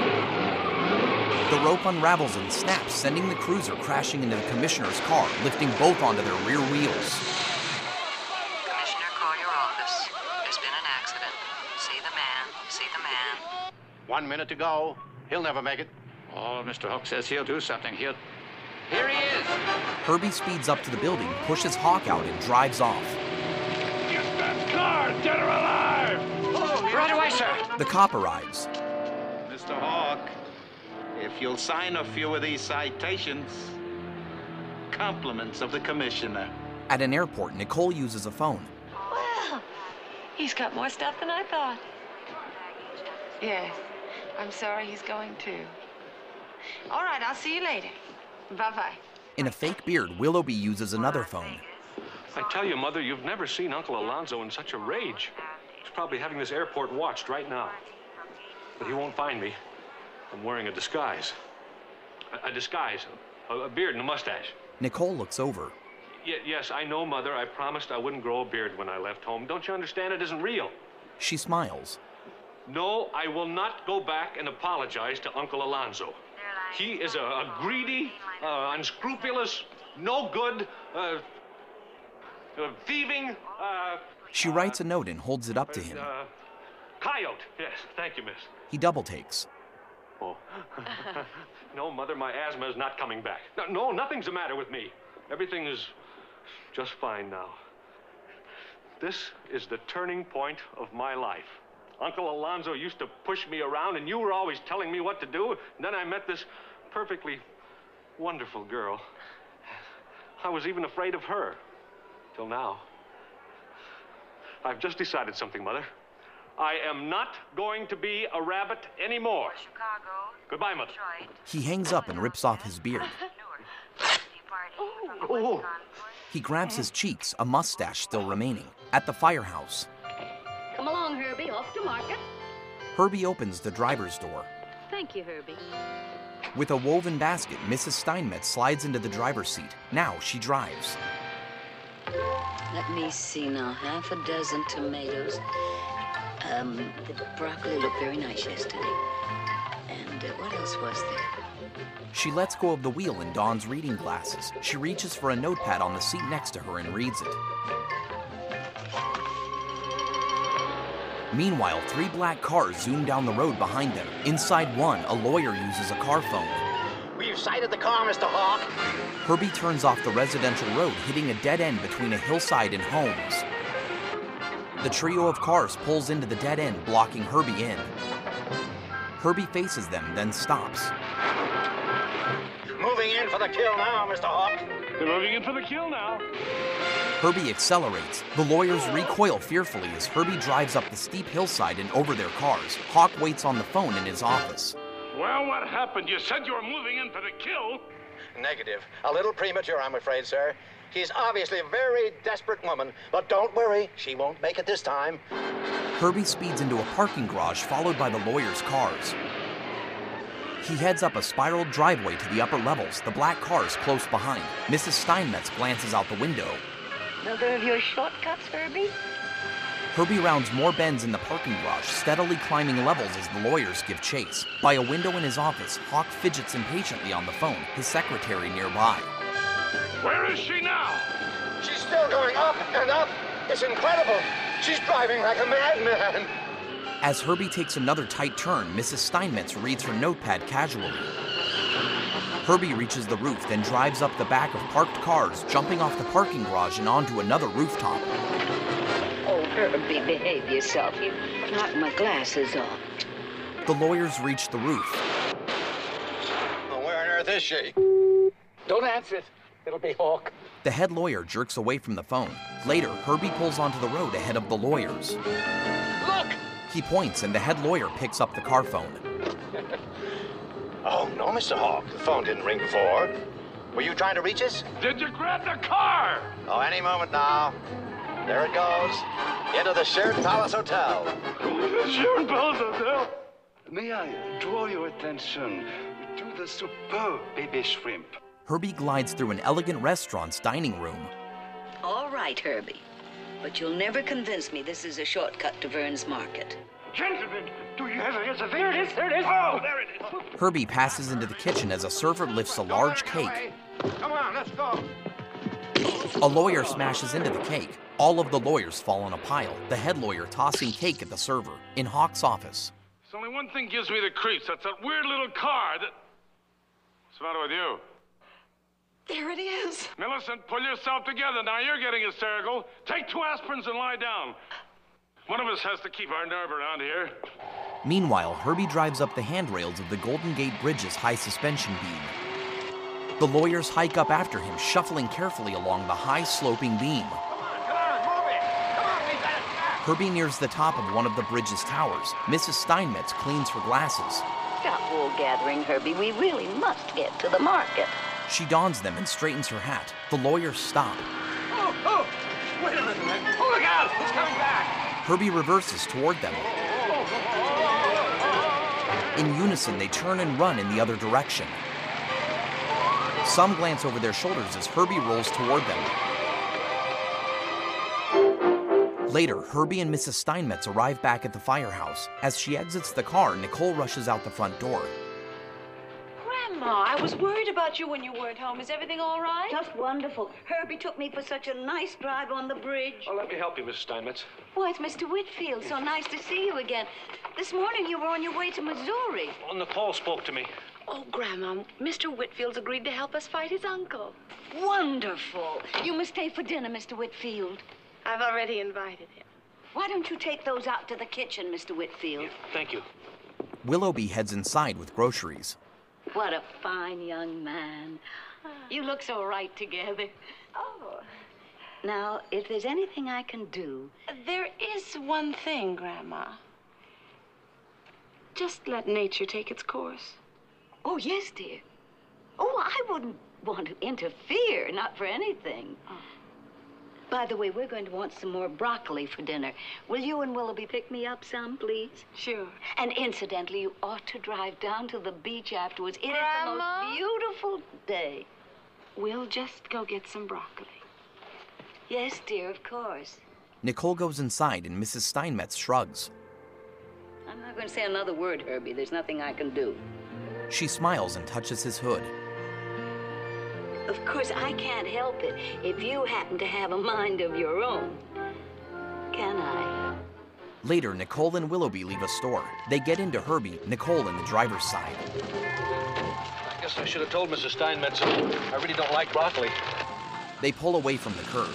The rope unravels and snaps, sending the cruiser crashing into the commissioner's car, lifting both onto their rear wheels. Commissioner, call your office. There's been an accident. See the man. See the man. One minute to go. He'll never make it. Oh, Mister Hawk says he'll do something. He'll... Here he is! Herbie speeds up to the building, pushes Hawk out, and drives off. Get that car, dead or alive! Oh, right away, sir. The cop arrives. Mister Hawk, if you'll sign a few of these citations, compliments of the commissioner. At an airport, Nicole uses a phone. Well, he's got more stuff than I thought. Yes, I'm sorry he's going too. All right, I'll see you later. Bye-bye. In a fake beard, Willoughby uses another phone. I tell you, Mother, you've never seen Uncle Alonzo in such a rage. He's probably having this airport watched right now. But he won't find me. I'm wearing a disguise. A, a disguise. A, a beard and a mustache. Nicole looks over. Y yes, I know, Mother. I promised I wouldn't grow a beard when I left home. Don't you understand? It isn't real. She smiles. No, I will not go back and apologize to Uncle Alonzo. He is a, a greedy, uh, unscrupulous, no good, uh, uh, thieving, uh... She writes a note and holds it up to him. Uh, coyote. Yes, thank you, miss. He double takes. Oh. No, Mother, my asthma is not coming back. No, no, nothing's the matter with me. Everything is just fine now. This is the turning point of my life. Uncle Alonzo used to push me around, and you were always telling me what to do. And then I met this perfectly wonderful girl. I was even afraid of her. Till now. I've just decided something, Mother. I am not going to be a rabbit anymore. Chicago. Goodbye, Mother. He hangs up and rips off his beard. Oh. He grabs his cheeks, a mustache still remaining. At the firehouse. Come along, Herbie, off to market. Herbie opens the driver's door. Thank you, Herbie. With a woven basket, Missus Steinmetz slides into the driver's seat. Now she drives. Let me see now. Half a dozen tomatoes. Um, the broccoli looked very nice yesterday. And uh, what else was there? She lets go of the wheel and dons reading glasses. She reaches for a notepad on the seat next to her and reads it. Meanwhile, three black cars zoom down the road behind them. Inside one, a lawyer uses a car phone. We've sighted the car, Mister Hawk. Herbie turns off the residential road, hitting a dead end between a hillside and homes. The trio of cars pulls into the dead end, blocking Herbie in. Herbie faces them, then stops. Moving in for the kill now, Mister Hawk. They're moving in for the kill now. Herbie accelerates. The lawyers recoil fearfully as Herbie drives up the steep hillside and over their cars. Hawk waits on the phone in his office. Well, what happened? You said you were moving in for the kill. Negative. A little premature, I'm afraid, sir. She's obviously a very desperate woman, but don't worry, she won't make it this time. Herbie speeds into a parking garage, followed by the lawyers' cars. He heads up a spiraled driveway to the upper levels, the black cars close behind. Missus Steinmetz glances out the window. Another of your shortcuts, Herbie? Herbie rounds more bends in the parking garage, steadily climbing levels as the lawyers give chase. By a window in his office, Hawk fidgets impatiently on the phone, his secretary nearby. Where is she now? She's still going up and up. It's incredible. She's driving like a madman. As Herbie takes another tight turn, Missus Steinmetz reads her notepad casually. Herbie reaches the roof, then drives up the back of parked cars, jumping off the parking garage and onto another rooftop. Oh, Herbie, behave yourself. You knocked my glasses off. The lawyers reach the roof. Well, where on earth is she? Don't answer it. It'll be Hawk. The head lawyer jerks away from the phone. Later, Herbie pulls onto the road ahead of the lawyers. Look! He points, and the head lawyer picks up the car phone. Oh, no, Mister Hawk. The phone didn't ring before. Were you trying to reach us? Did you grab the car? Oh, any moment now. There it goes. Into the Sheridan Palace Hotel. The Sheridan Palace Hotel? May I draw your attention to the superb baby shrimp? Herbie glides through an elegant restaurant's dining room. All right, Herbie. But you'll never convince me this is a shortcut to Vern's Market. Gentlemen, do you have a answer? There it is, there it is. Oh, there it is. Herbie passes into the kitchen as a server lifts a large cake. Come on, let's go. A lawyer smashes into the cake. All of the lawyers fall in a pile, the head lawyer tossing cake at the server. In Hawk's office. There's only one thing gives me the creeps. That's that weird little car that... What's the matter with you? There it is. Millicent, pull yourself together. Now you're getting hysterical. Take two aspirins and lie down. One of us has to keep our nerve around here. Meanwhile, Herbie drives up the handrails of the Golden Gate Bridge's high suspension beam. The lawyers hike up after him, shuffling carefully along the high sloping beam. Herbie nears the top of one of the bridge's towers. Missus Steinmetz cleans her glasses. Stop wool gathering, Herbie. We really must get to the market. She dons them and straightens her hat. The lawyers stop. Oh, oh! Wait a minute. Oh, look out! It's coming back! Herbie reverses toward them. In unison, they turn and run in the other direction. Some glance over their shoulders as Herbie rolls toward them. Later, Herbie and Missus Steinmetz arrive back at the firehouse. As she exits the car, Nicole rushes out the front door. Grandma, I was worried about you when you weren't home. Is everything all right? Just wonderful. Herbie took me for such a nice drive on the bridge. Oh, let me help you, Missus Steinmetz. Why, it's Mister Whitfield. So nice to see you again. This morning you were on your way to Missouri. Well, Nicole spoke to me. Oh, Grandma, Mister Whitfield's agreed to help us fight his uncle. Wonderful. You must stay for dinner, Mister Whitfield. I've already invited him. Why don't you take those out to the kitchen, Mister Whitfield? Yeah, thank you. Willoughby heads inside with groceries. What a fine young man. You look so right together. Oh. Now, if there's anything I can do... There is one thing, Grandma. Just let nature take its course. Oh, yes, dear. Oh, I wouldn't want to interfere, not for anything. Oh. By the way, we're going to want some more broccoli for dinner. Will you and Willoughby pick me up some, please? Sure. And incidentally, you ought to drive down to the beach afterwards. It Grandma? is the most beautiful day. We'll just go get some broccoli. Yes, dear, of course. Nicole goes inside and Missus Steinmetz shrugs. I'm not going to say another word, Herbie. There's nothing I can do. She smiles and touches his hood. Of course, I can't help it if you happen to have a mind of your own. Can I? Later, Nicole and Willoughby leave a store. They get into Herbie, Nicole in the driver's side. I guess I should have told Missus Steinmetz I really don't like broccoli. They pull away from the curb.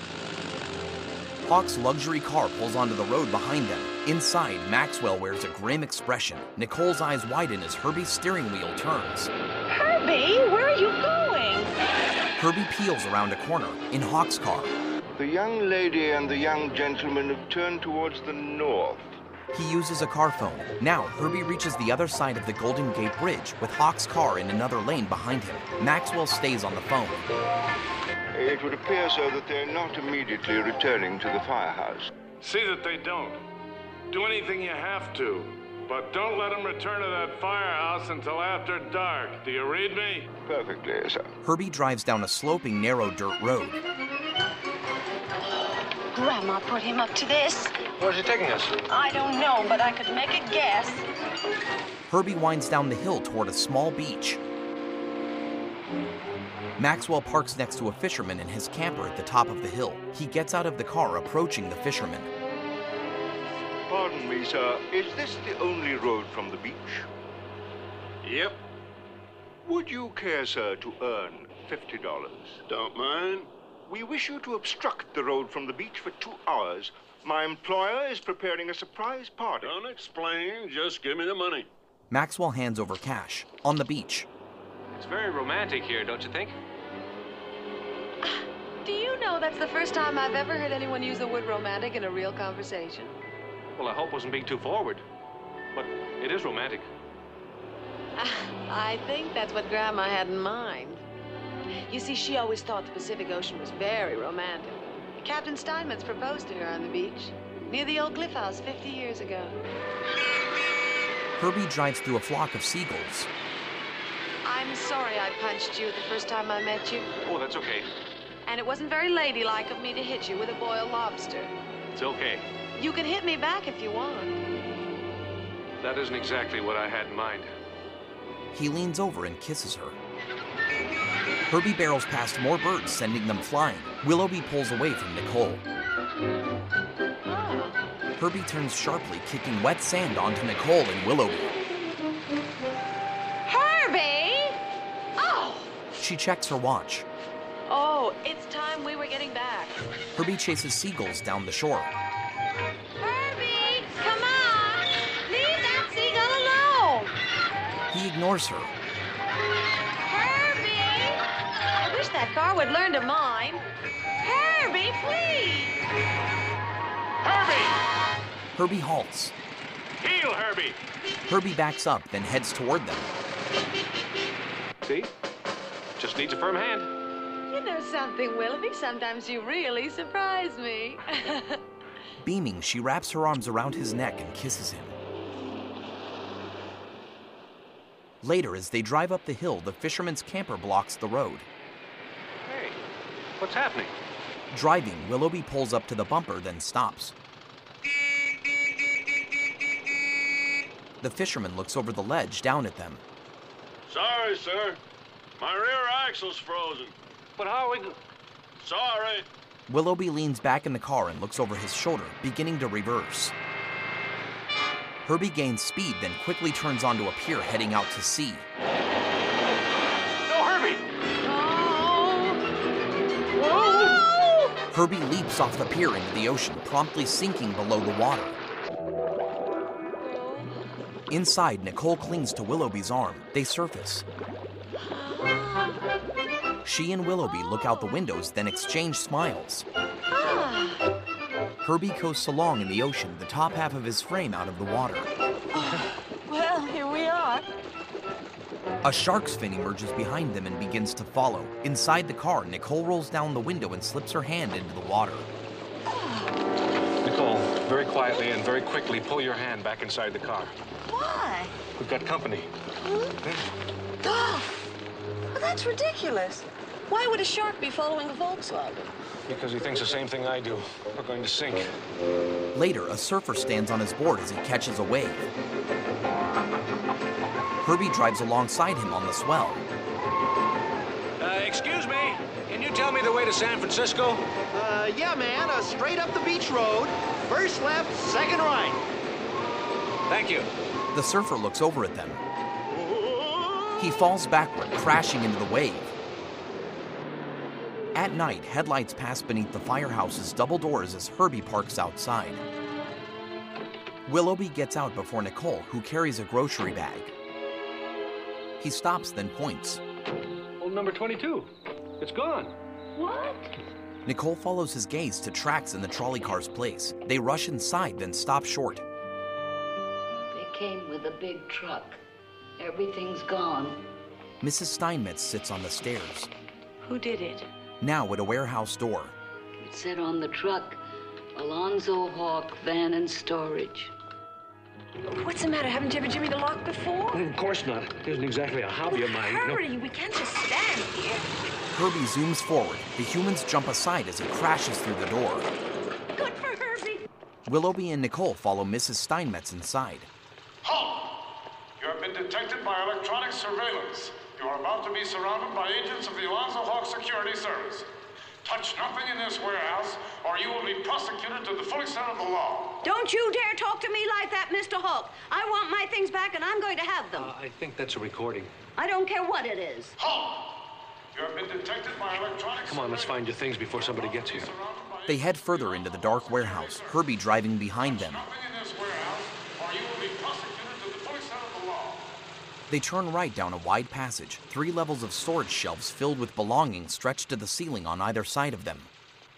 Hawk's luxury car pulls onto the road behind them. Inside, Maxwell wears a grim expression. Nicole's eyes widen as Herbie's steering wheel turns. Herbie, where are you going? Herbie peels around a corner in Hawk's car. The young lady and the young gentleman have turned towards the north. He uses a car phone. Now, Herbie reaches the other side of the Golden Gate Bridge with Hawk's car in another lane behind him. Maxwell stays on the phone. It would appear, sir, that they're not immediately returning to the firehouse. See that they don't. Do anything you have to, but don't let them return to that firehouse until after dark. Do you read me? Perfectly, sir. Herbie drives down a sloping, narrow dirt road. Grandma put him up to this. Where's he taking us? I don't know, but I could make a guess. Herbie winds down the hill toward a small beach. Maxwell parks next to a fisherman in his camper at the top of the hill. He gets out of the car, approaching the fisherman. Pardon me, sir. Is this the only road from the beach? Yep. Would you care, sir, to earn fifty dollars? Don't mind. We wish you to obstruct the road from the beach for two hours. My employer is preparing a surprise party. Don't explain. Just give me the money. Maxwell hands over cash. On the beach. It's very romantic here, don't you think? Do you know that's the first time I've ever heard anyone use the word romantic in a real conversation? Well, I hope wasn't being too forward. But it is romantic. I think that's what Grandma had in mind. You see, she always thought the Pacific Ocean was very romantic. Captain Steinmetz proposed to her on the beach, near the old Cliff House fifty years ago. Herbie drives through a flock of seagulls. I'm sorry I punched you the first time I met you. Oh, that's okay. And it wasn't very ladylike of me to hit you with a boiled lobster. It's okay. You can hit me back if you want. That isn't exactly what I had in mind. He leans over and kisses her. Herbie barrels past more birds, sending them flying. Willoughby pulls away from Nicole. Oh. Herbie turns sharply, kicking wet sand onto Nicole and Willoughby. Herbie! Oh! She checks her watch. Oh, it's time we were getting back. Herbie chases seagulls down the shore. Herbie, come on! Leave that seagull alone! He ignores her. I wish that car would learn to mind. Herbie, please! Herbie! Herbie halts. Heel, Herbie! Herbie backs up, then heads toward them. See? Just needs a firm hand. You know something, Willoughby? Sometimes you really surprise me. Beaming, she wraps her arms around his neck and kisses him. Later, as they drive up the hill, the fisherman's camper blocks the road. Hey, what's happening? Driving, Willoughby pulls up to the bumper, then stops. The fisherman looks over the ledge down at them. Sorry, sir. My rear axle's frozen. But how are we... Sorry. Willoughby leans back in the car and looks over his shoulder, beginning to reverse. Herbie gains speed, then quickly turns onto a pier heading out to sea. No, Herbie! Oh. Whoa! Herbie leaps off the pier into the ocean, promptly sinking below the water. Inside, Nicole clings to Willoughby's arm. They surface. She and Willoughby look out the windows, then exchange smiles. Ah. Herbie coasts along in the ocean, the top half of his frame out of the water. Well, here we are. A shark's fin emerges behind them and begins to follow. Inside the car, Nicole rolls down the window and slips her hand into the water. Nicole, very quietly and very quickly pull your hand back inside the car. Why? We've got company. Hmm? Oh, well, that's ridiculous. Why would a shark be following a Volkswagen? Because he thinks the same thing I do. We're going to sink. Later, a surfer stands on his board as he catches a wave. Herbie drives alongside him on the swell. Uh, excuse me, can you tell me the way to San Francisco? Uh, yeah, man, uh, straight up the beach road. First left, second right. Thank you. The surfer looks over at them. He falls backward, crashing into the wave. At night, headlights pass beneath the firehouse's double doors as Herbie parks outside. Willoughby gets out before Nicole, who carries a grocery bag. He stops, then points. Old number twenty-two. It's gone. What? Nicole follows his gaze to tracks in the trolley car's place. They rush inside, then stop short. They came with a big truck. Everything's gone. Missus Steinmetz sits on the stairs. Who did it? Now at a warehouse door. It said on the truck, Alonzo Hawk, Van and Storage. What's the matter? Haven't you ever jimmied the lock before? Of course not. It isn't exactly a hobby of mine. Hurry, no. We can't just stand here. Herbie zooms forward. The humans jump aside as it crashes through the door. Willoughby and Nicole follow Missus Steinmetz inside. Halt! You have been detected by electronic surveillance. You are about to be surrounded by agents of the Alonzo Hawk Security Service. Touch nothing in this warehouse, or you will be prosecuted to the full extent of the law. Don't you dare talk to me like that, Mister Hawk. I want my things back, and I'm going to have them. Uh, I think that's a recording. I don't care what it is. Halt! You have been detected by electronic Come on, let's find your things before somebody gets here. They head further into the dark warehouse, Herbie driving behind them. Nothing in this warehouse, or you will be prosecuted to the full extent of the law. They turn right down a wide passage, three levels of storage shelves filled with belongings stretched to the ceiling on either side of them.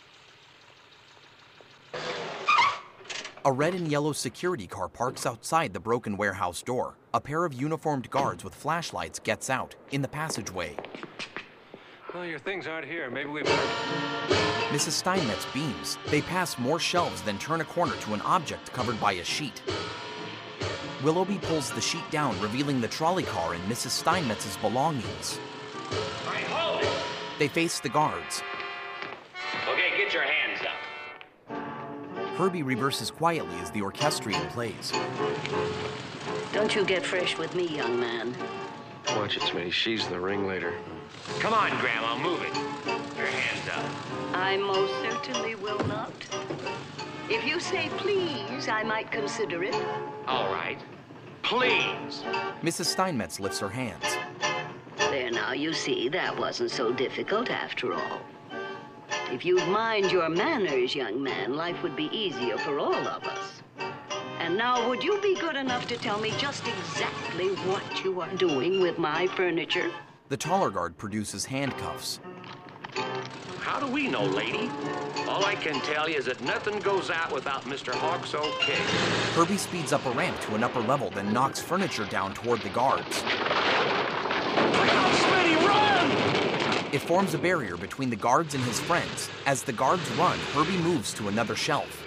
A red and yellow security car parks outside the broken warehouse door. A pair of uniformed guards with flashlights gets out, in the passageway. Well, your things aren't here. Maybe we better... Missus Steinmetz beams. They pass more shelves, then turn a corner to an object covered by a sheet. Willoughby pulls the sheet down, revealing the trolley car and Missus Steinmetz's belongings. All right, hold it. They face the guards. Okay, get your hands up. Herbie reverses quietly as the orchestrion plays. Don't you get fresh with me, young man. Watch it, Smitty. She's the ringleader. Come on, Grandma, move it. Your hands up. I most certainly will not. If you say please, I might consider it. All right. Please. Missus Steinmetz lifts her hands. There now, you see, that wasn't so difficult after all. If you'd mind your manners, young man, life would be easier for all of us. And now, would you be good enough to tell me just exactly what you are doing with my furniture? The taller guard produces handcuffs. How do we know, lady? All I can tell you is that nothing goes out without Mister Hawk's okay. Herbie speeds up a ramp to an upper level, then knocks furniture down toward the guards. Smitty, run! It forms a barrier between the guards and his friends. As the guards run, Herbie moves to another shelf.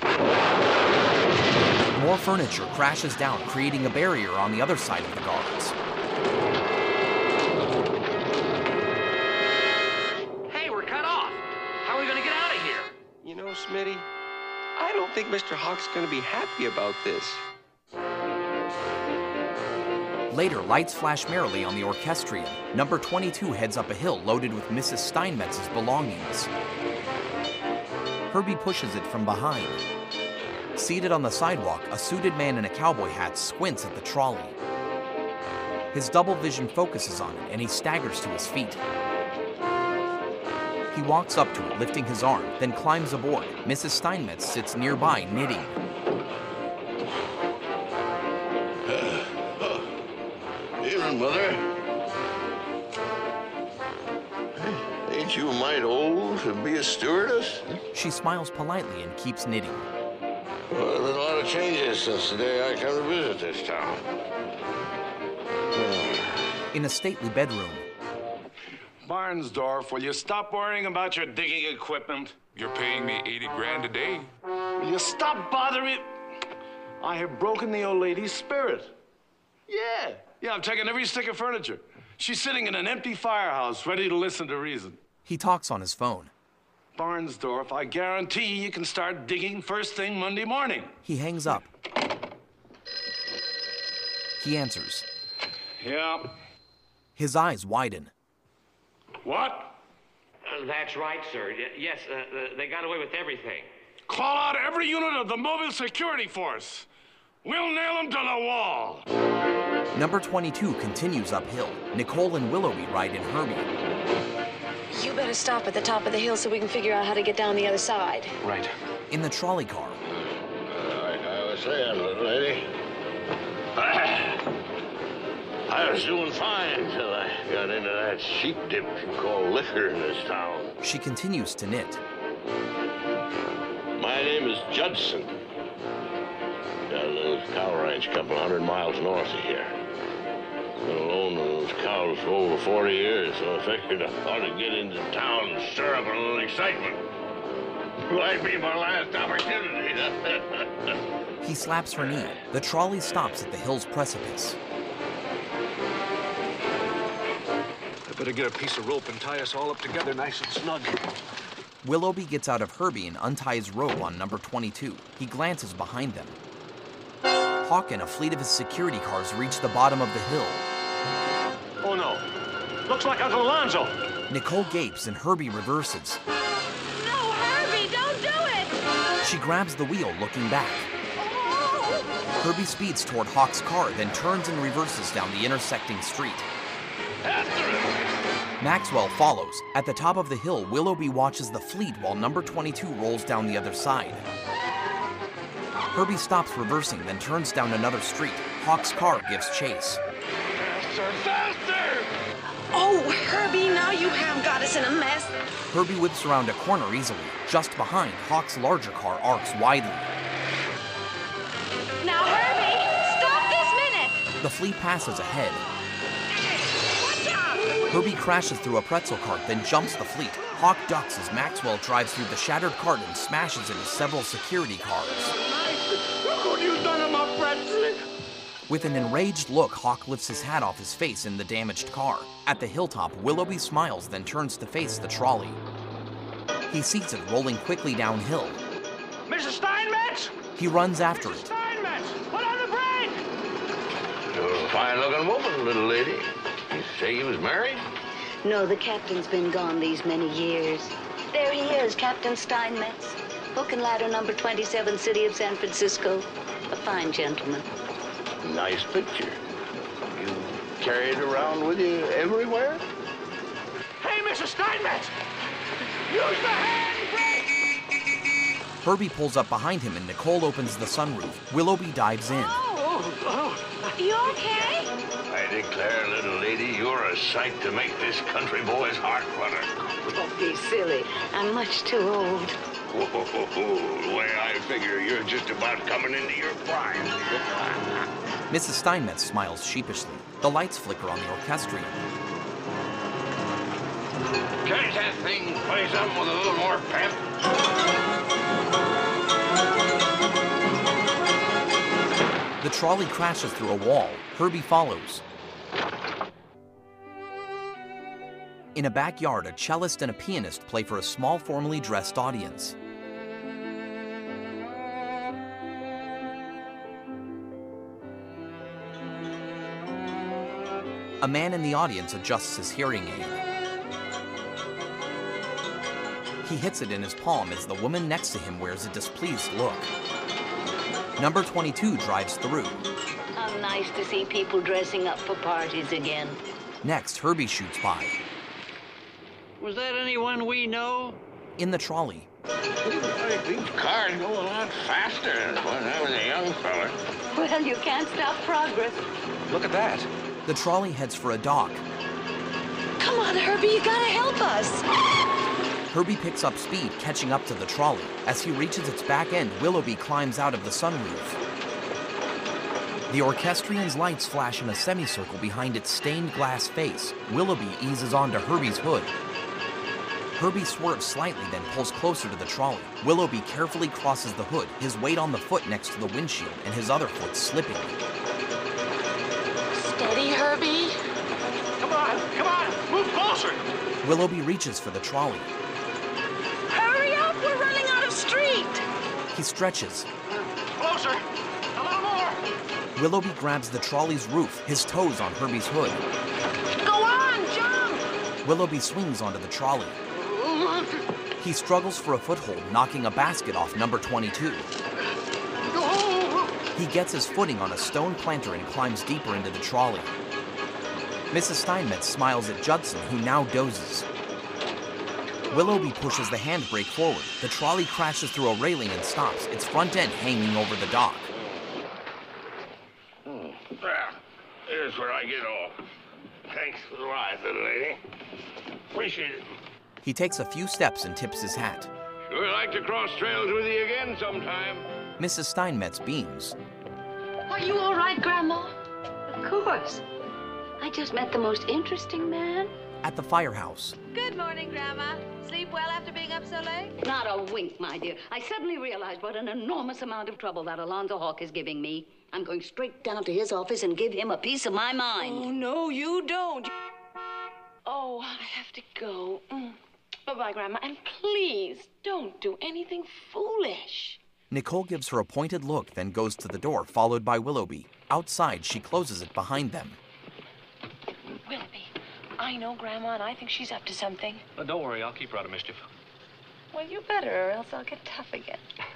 More furniture crashes down, creating a barrier on the other side of the guards. Hey, we're cut off. How are we going to get out of here? You know, Smitty, I don't think Mister Hawk's going to be happy about this. Later, lights flash merrily on the orchestrion. Number twenty-two heads up a hill loaded with Missus Steinmetz's belongings. Herbie pushes it from behind. Seated on the sidewalk, a suited man in a cowboy hat squints at the trolley. His double vision focuses on it, and he staggers to his feet. He walks up to it, lifting his arm, then climbs aboard. Missus Steinmetz sits nearby, knitting. Evening, Mother. Ain't you a mite old to be a stewardess? She smiles politely and keeps knitting. Well, there's been a lot of changes since the day I come to visit this town. In a stately bedroom. Barnsdorf, will you stop worrying about your digging equipment? You're paying me eighty grand a day. Will you stop bothering? I have broken the old lady's spirit. Yeah. Yeah, I've taken every stick of furniture. She's sitting in an empty firehouse, ready to listen to reason. He talks on his phone. Barnsdorf, I guarantee you can start digging first thing Monday morning. He hangs up. He answers. Yeah. His eyes widen. What? Uh, that's right, sir. Y yes, uh, uh, they got away with everything. Call out every unit of the mobile security force. We'll nail them to the wall. Number twenty-two continues uphill. Nicole and Willoughby ride in Herbie. You better stop at the top of the hill so we can figure out how to get down the other side. Right. In the trolley car. Like I was saying, little lady, I was doing fine till I got into that sheep dip you call liquor in this town. She continues to knit. My name is Judson. Got a little cow ranch a couple hundred miles north of here. Been alone with those cows for over forty years, so I figured I ought to get into town and stir up a little excitement. Might be my last opportunity. He slaps her knee. The trolley stops at the hill's precipice. I better get a piece of rope and tie us all up together nice and snug. Willoughby gets out of Herbie and unties rope on number twenty-two. He glances behind them. Hawk and a fleet of his security cars reach the bottom of the hill. Oh, no. Looks like Uncle Alonzo. Nicole gapes and Herbie reverses. No, Herbie, don't do it! She grabs the wheel, looking back. Herbie speeds toward Hawk's car, then turns and reverses down the intersecting street. Maxwell follows. At the top of the hill, Willoughby watches the fleet while number twenty-two rolls down the other side. Herbie stops reversing, then turns down another street. Hawk's car gives chase. Faster, faster! Oh, Herbie, now you have got us in a mess. Herbie whips around a corner easily. Just behind, Hawk's larger car arcs widely. Now, Herbie, stop this minute! The fleet passes ahead. Watch out! Herbie crashes through a pretzel cart, then jumps the fleet. Hawk ducks as Maxwell drives through the shattered cart and smashes into several security cars. Look what you've done to my pretzel! With an enraged look, Hawk lifts his hat off his face in the damaged car. At the hilltop, Willoughby smiles, then turns to face the trolley. He sees it rolling quickly downhill. Missus Steinmetz! He runs after Missus it. Steinmetz! Put on the brake! You're a fine-looking woman, little lady. You say you was married? No, the captain's been gone these many years. There he is, Captain Steinmetz. Hook and ladder number twenty-seven, City of San Francisco. A fine gentleman. Nice picture. You carry it around with you everywhere? Hey, Missus Steinmetz! Use the handbrake! Herbie pulls up behind him and Nicole opens the sunroof. Willoughby dives in. Oh, oh. You okay? I declare, little lady, you're a sight to make this country boy's heart flutter. Don't be silly. I'm much too old. Whoa, the way I figure, you're just about coming into your prime. Missus Steinmetz smiles sheepishly. The lights flicker on the orchestrion. Can't that thing play something with a little more pep? The trolley crashes through a wall. Herbie follows. In a backyard, a cellist and a pianist play for a small, formally dressed audience. A man in the audience adjusts his hearing aid. He hits it in his palm as the woman next to him wears a displeased look. Number twenty-two drives through. How nice to see people dressing up for parties again. Next, Herbie shoots by. Was that anyone we know? In the trolley. These cars go a lot faster than when I was a young fella. Well, you can't stop progress. Look at that. The trolley heads for a dock. Come on, Herbie, you gotta help us. Herbie picks up speed, catching up to the trolley. As he reaches its back end, Willoughby climbs out of the sunroof. The orchestrion's lights flash in a semicircle behind its stained glass face. Willoughby eases onto Herbie's hood. Herbie swerves slightly, then pulls closer to the trolley. Willoughby carefully crosses the hood, his weight on the foot next to the windshield, and his other foot slipping. Steady, Herbie. Come on, come on, move closer! Willoughby reaches for the trolley. Hurry up, we're running out of street. He stretches. Closer, a little more! Willoughby grabs the trolley's roof, his toes on Herbie's hood. Go on, jump! Willoughby swings onto the trolley. He struggles for a foothold, knocking a basket off number twenty-two. He gets his footing on a stone planter and climbs deeper into the trolley. Missus Steinmetz smiles at Judson, who now dozes. Willoughby pushes the handbrake forward. The trolley crashes through a railing and stops, its front end hanging over the dock. Hmm. Well, here's where I get off. Thanks for the ride, little lady. Appreciate it. He takes a few steps and tips his hat. Sure like to cross trails with you again sometime. Missus Steinmetz beams. Are you all right, Grandma? Of course. I just met the most interesting man. At the firehouse. Good morning, Grandma. Sleep well after being up so late? Not a wink, my dear. I suddenly realized what an enormous amount of trouble that Alonzo Hawk is giving me. I'm going straight down to his office and give him a piece of my mind. Oh, no, you don't. Oh, I have to go. Mm. Bye-bye, Grandma, and please don't do anything foolish. Nicole gives her a pointed look, then goes to the door, followed by Willoughby. Outside, she closes it behind them. Willoughby, I know Grandma, and I think she's up to something. Uh, don't worry, I'll keep her out of mischief. Well, you better, or else I'll get tough again.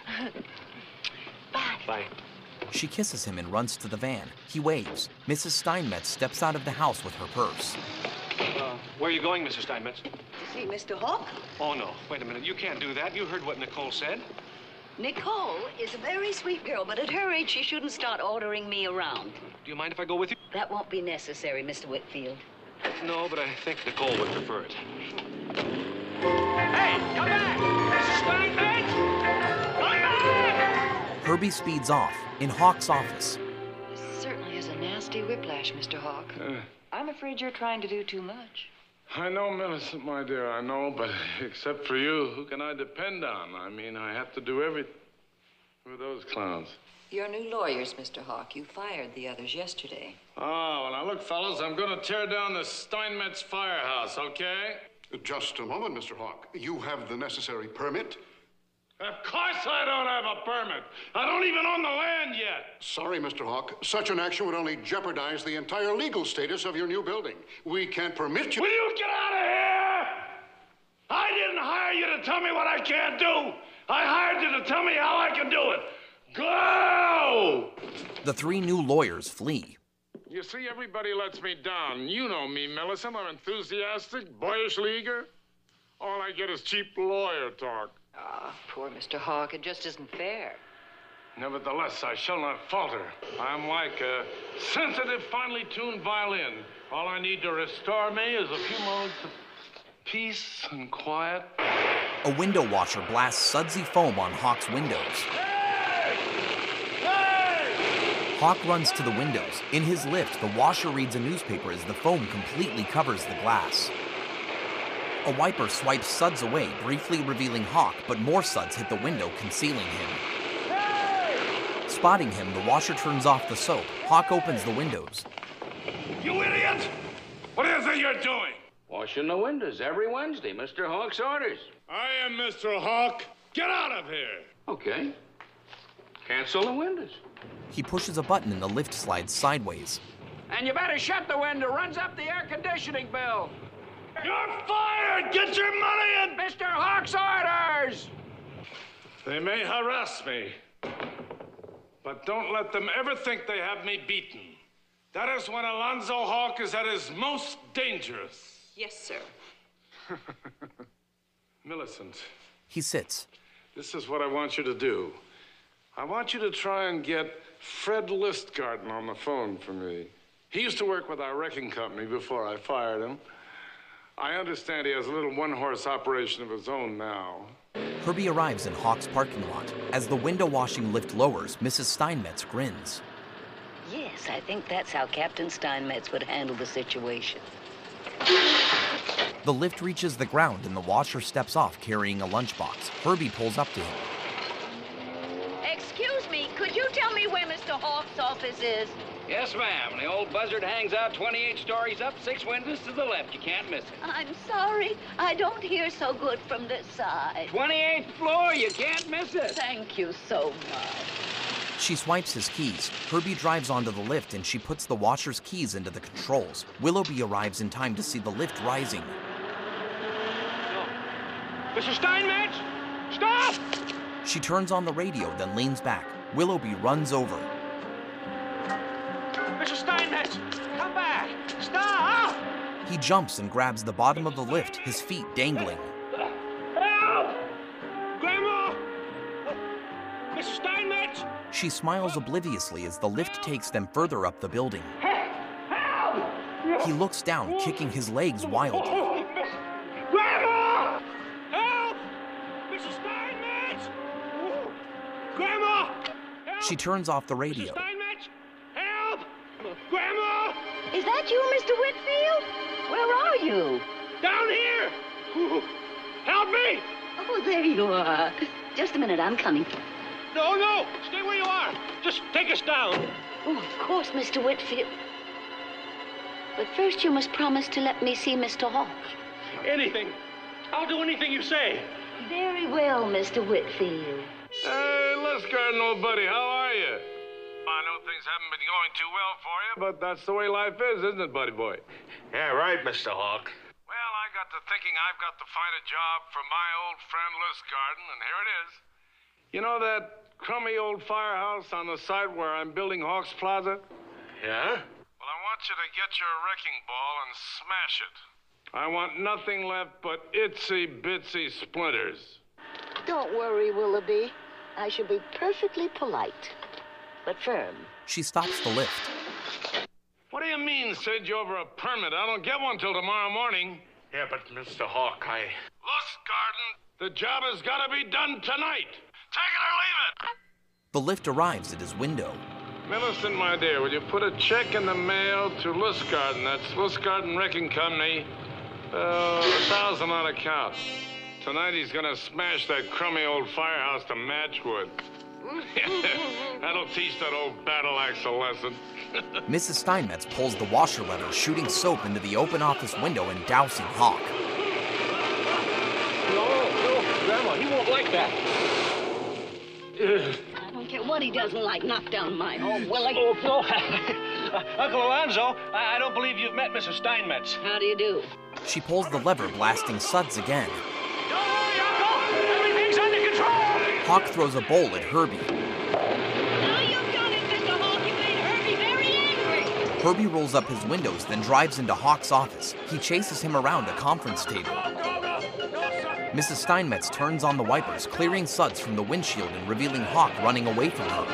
Bye. Bye. She kisses him and runs to the van. He waves. Missus Steinmetz steps out of the house with her purse. Uh, where are you going, Missus Steinmetz? To see Mister Hawk? Oh, no. Wait a minute. You can't do that. You heard what Nicole said. Nicole is a very sweet girl, but at her age, she shouldn't start ordering me around. Do you mind if I go with you? That won't be necessary, Mister Whitfield. No, but I think Nicole would prefer it. Hey, come back! Missus Steinmetz! Come back! Herbie speeds off. In Hawk's office. This certainly is a nasty whiplash, Mister Hawk. Uh, I'm afraid you're trying to do too much. I know, Millicent, my dear, I know, but except for you, who can I depend on? I mean, I have to do everything. Who are those clowns? Your new lawyers, Mister Hawk. You fired the others yesterday. Oh, well, now look, fellas, I'm going to tear down the Steinmetz firehouse, okay? Just a moment, Mister Hawk. You have the necessary permit? Of course I don't have a permit. I don't even own the land yet. Sorry, Mister Hawk. Such an action would only jeopardize the entire legal status of your new building. We can't permit you... Will you get out of here? I didn't hire you to tell me what I can't do. I hired you to tell me how I can do it. Go! The three new lawyers flee. You see, everybody lets me down. You know me, Millicent. I'm enthusiastic, boyishly eager. All I get is cheap lawyer talk. Ah, poor Mister Hawk. It just isn't fair. Nevertheless, I shall not falter. I'm like a sensitive, finely tuned violin. All I need to restore me is a few moments of peace and quiet. A window washer blasts sudsy foam on Hawk's windows. Hey! Hey! Hawk runs to the windows. In his lift, the washer reads a newspaper as the foam completely covers the glass. A wiper swipes suds away, briefly revealing Hawk, but more suds hit the window, concealing him. Hey! Spotting him, the washer turns off the soap. Hawk opens the windows. You idiot! What do you think you're doing? Washing the windows every Wednesday, Mister Hawk's orders. I am Mister Hawk. Get out of here! Okay. Cancel the windows. He pushes a button and the lift slides sideways. And you better shut the window. Runs up the air conditioning bill. You're fired! Get your money in! Mister Hawk's orders! They may harass me, but don't let them ever think they have me beaten. That is when Alonzo Hawk is at his most dangerous. Yes, sir. Millicent. He sits. This is what I want you to do. I want you to try and get Fred Listgarten on the phone for me. He used to work with our wrecking company before I fired him. I understand he has a little one-horse operation of his own now. Herbie arrives in Hawk's parking lot. As the window washing lift lowers, Missus Steinmetz grins. Yes, I think that's how Captain Steinmetz would handle the situation. The lift reaches the ground and the washer steps off carrying a lunchbox. Herbie pulls up to him. Excuse me, could you tell me where Mister Hawk's office is? Yes, ma'am. The old buzzard hangs out twenty-eight stories up, six windows to the left. You can't miss it. I'm sorry. I don't hear so good from this side. twenty-eighth floor. You can't miss it. Thank you so much. She swipes his keys. Herbie drives onto the lift and she puts the washer's keys into the controls. Willoughby arrives in time to see the lift rising. Mister Steinmetz! Stop! She turns on the radio, then leans back. Willoughby runs over. Mister Steinmetz! Come back! Stop! He jumps and grabs the bottom of the lift, his feet dangling. Help! Grandma! Mister Steinmetz! She smiles obliviously as the lift takes them further up the building. Help! He looks down, kicking his legs wildly. Grandma! Help! Mister Steinmetz! Grandma! Help! She turns off the radio. Mister Steinmetz! Help! Grandma! Is that you, Mister Whitfield? Where are you? Down here! Help me! Oh, there you are. Just a minute, I'm coming. No, no! Stay where you are! Just take us down! Oh, of course, Mister Whitfield. But first you must promise to let me see Mister Hawk. Anything. I'll do anything you say. Very well, Mister Whitfield. Hey, Lustgarten, old buddy, how are you? I know things haven't been going too well for you, but that's the way life is, isn't it, buddy boy? Yeah, right, Mister Hawk. Well, I got to thinking I've got to find a job for my old friend Lustgarten, and here it is. You know that crummy old firehouse on the site where I'm building Hawks Plaza? Yeah? Well, I want you to get your wrecking ball and smash it. I want nothing left but itsy-bitsy splinters. Don't worry, Willoughby. I shall be perfectly polite, but firm. She stops the lift. What do you mean, send you over a permit? I don't get one till tomorrow morning. Yeah, but Mister Hawk, I... Lustgarten, the job has got to be done tonight. Take it or leave it. The lift arrives at his window. Millicent, my dear, will you put a check in the mail to Lustgarten? That's Lustgarten Wrecking Company. Uh, a thousand on account. Tonight he's gonna smash that crummy old firehouse to matchwood. That'll teach that old battle axe a lesson. Missus Steinmetz pulls the washer lever, shooting soap into the open office window and dousing Hawk. No, no, Grandma, he won't like that. I don't care what he doesn't like. Knock down my home, Willie. Oh, no. uh, Uncle Alonzo, I, I don't believe you've met Missus Steinmetz. How do you do? She pulls the lever, blasting suds again. Don't worry, Uncle. Everything's under control. Hawk throws a bowl at Herbie. Now you've done it, Mister Hawk. You made Herbie very angry. Herbie rolls up his windows, then drives into Hawk's office. He chases him around a conference table. Missus Steinmetz turns on the wipers, clearing suds from the windshield and revealing Hawk running away from her.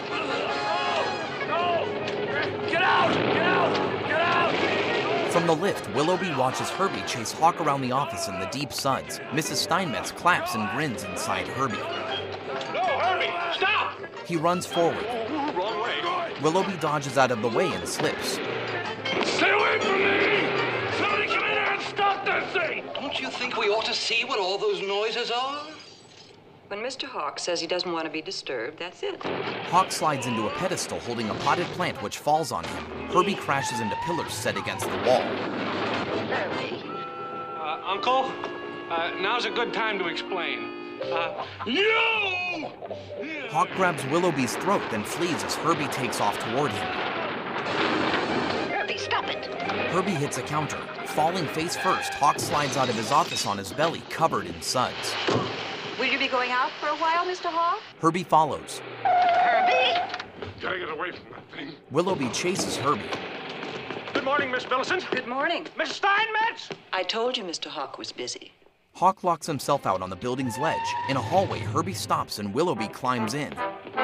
No! Get out! Get out! Get out! From the lift, Willoughby watches Herbie chase Hawk around the office in the deep suds. Missus Steinmetz claps and grins inside Herbie. No, Herbie! Stop! He runs forward. Wrong way. Willoughby dodges out of the way and slips. Stay away from me! Somebody come in here and stop this thing! Don't you think we ought to see what all those noises are? When Mister Hawk says he doesn't want to be disturbed, that's it. Hawk slides into a pedestal holding a potted plant which falls on him. Herbie crashes into pillars set against the wall. Herbie. Uh, Uncle, uh, now's a good time to explain. Uh, you! Hawk grabs Willoughby's throat, then flees as Herbie takes off toward him. Herbie, stop it. Herbie hits a counter. Falling face first, Hawk slides out of his office on his belly, covered in suds. Will you be going out for a while, Mister Hawk? Herbie follows. Herbie! Gotta get away from that thing. Willoughby chases Herbie. Good morning, Miss Millicent. Good morning. Miss Steinmetz! I told you Mister Hawk was busy. Hawk locks himself out on the building's ledge. In a hallway, Herbie stops and Willoughby climbs in.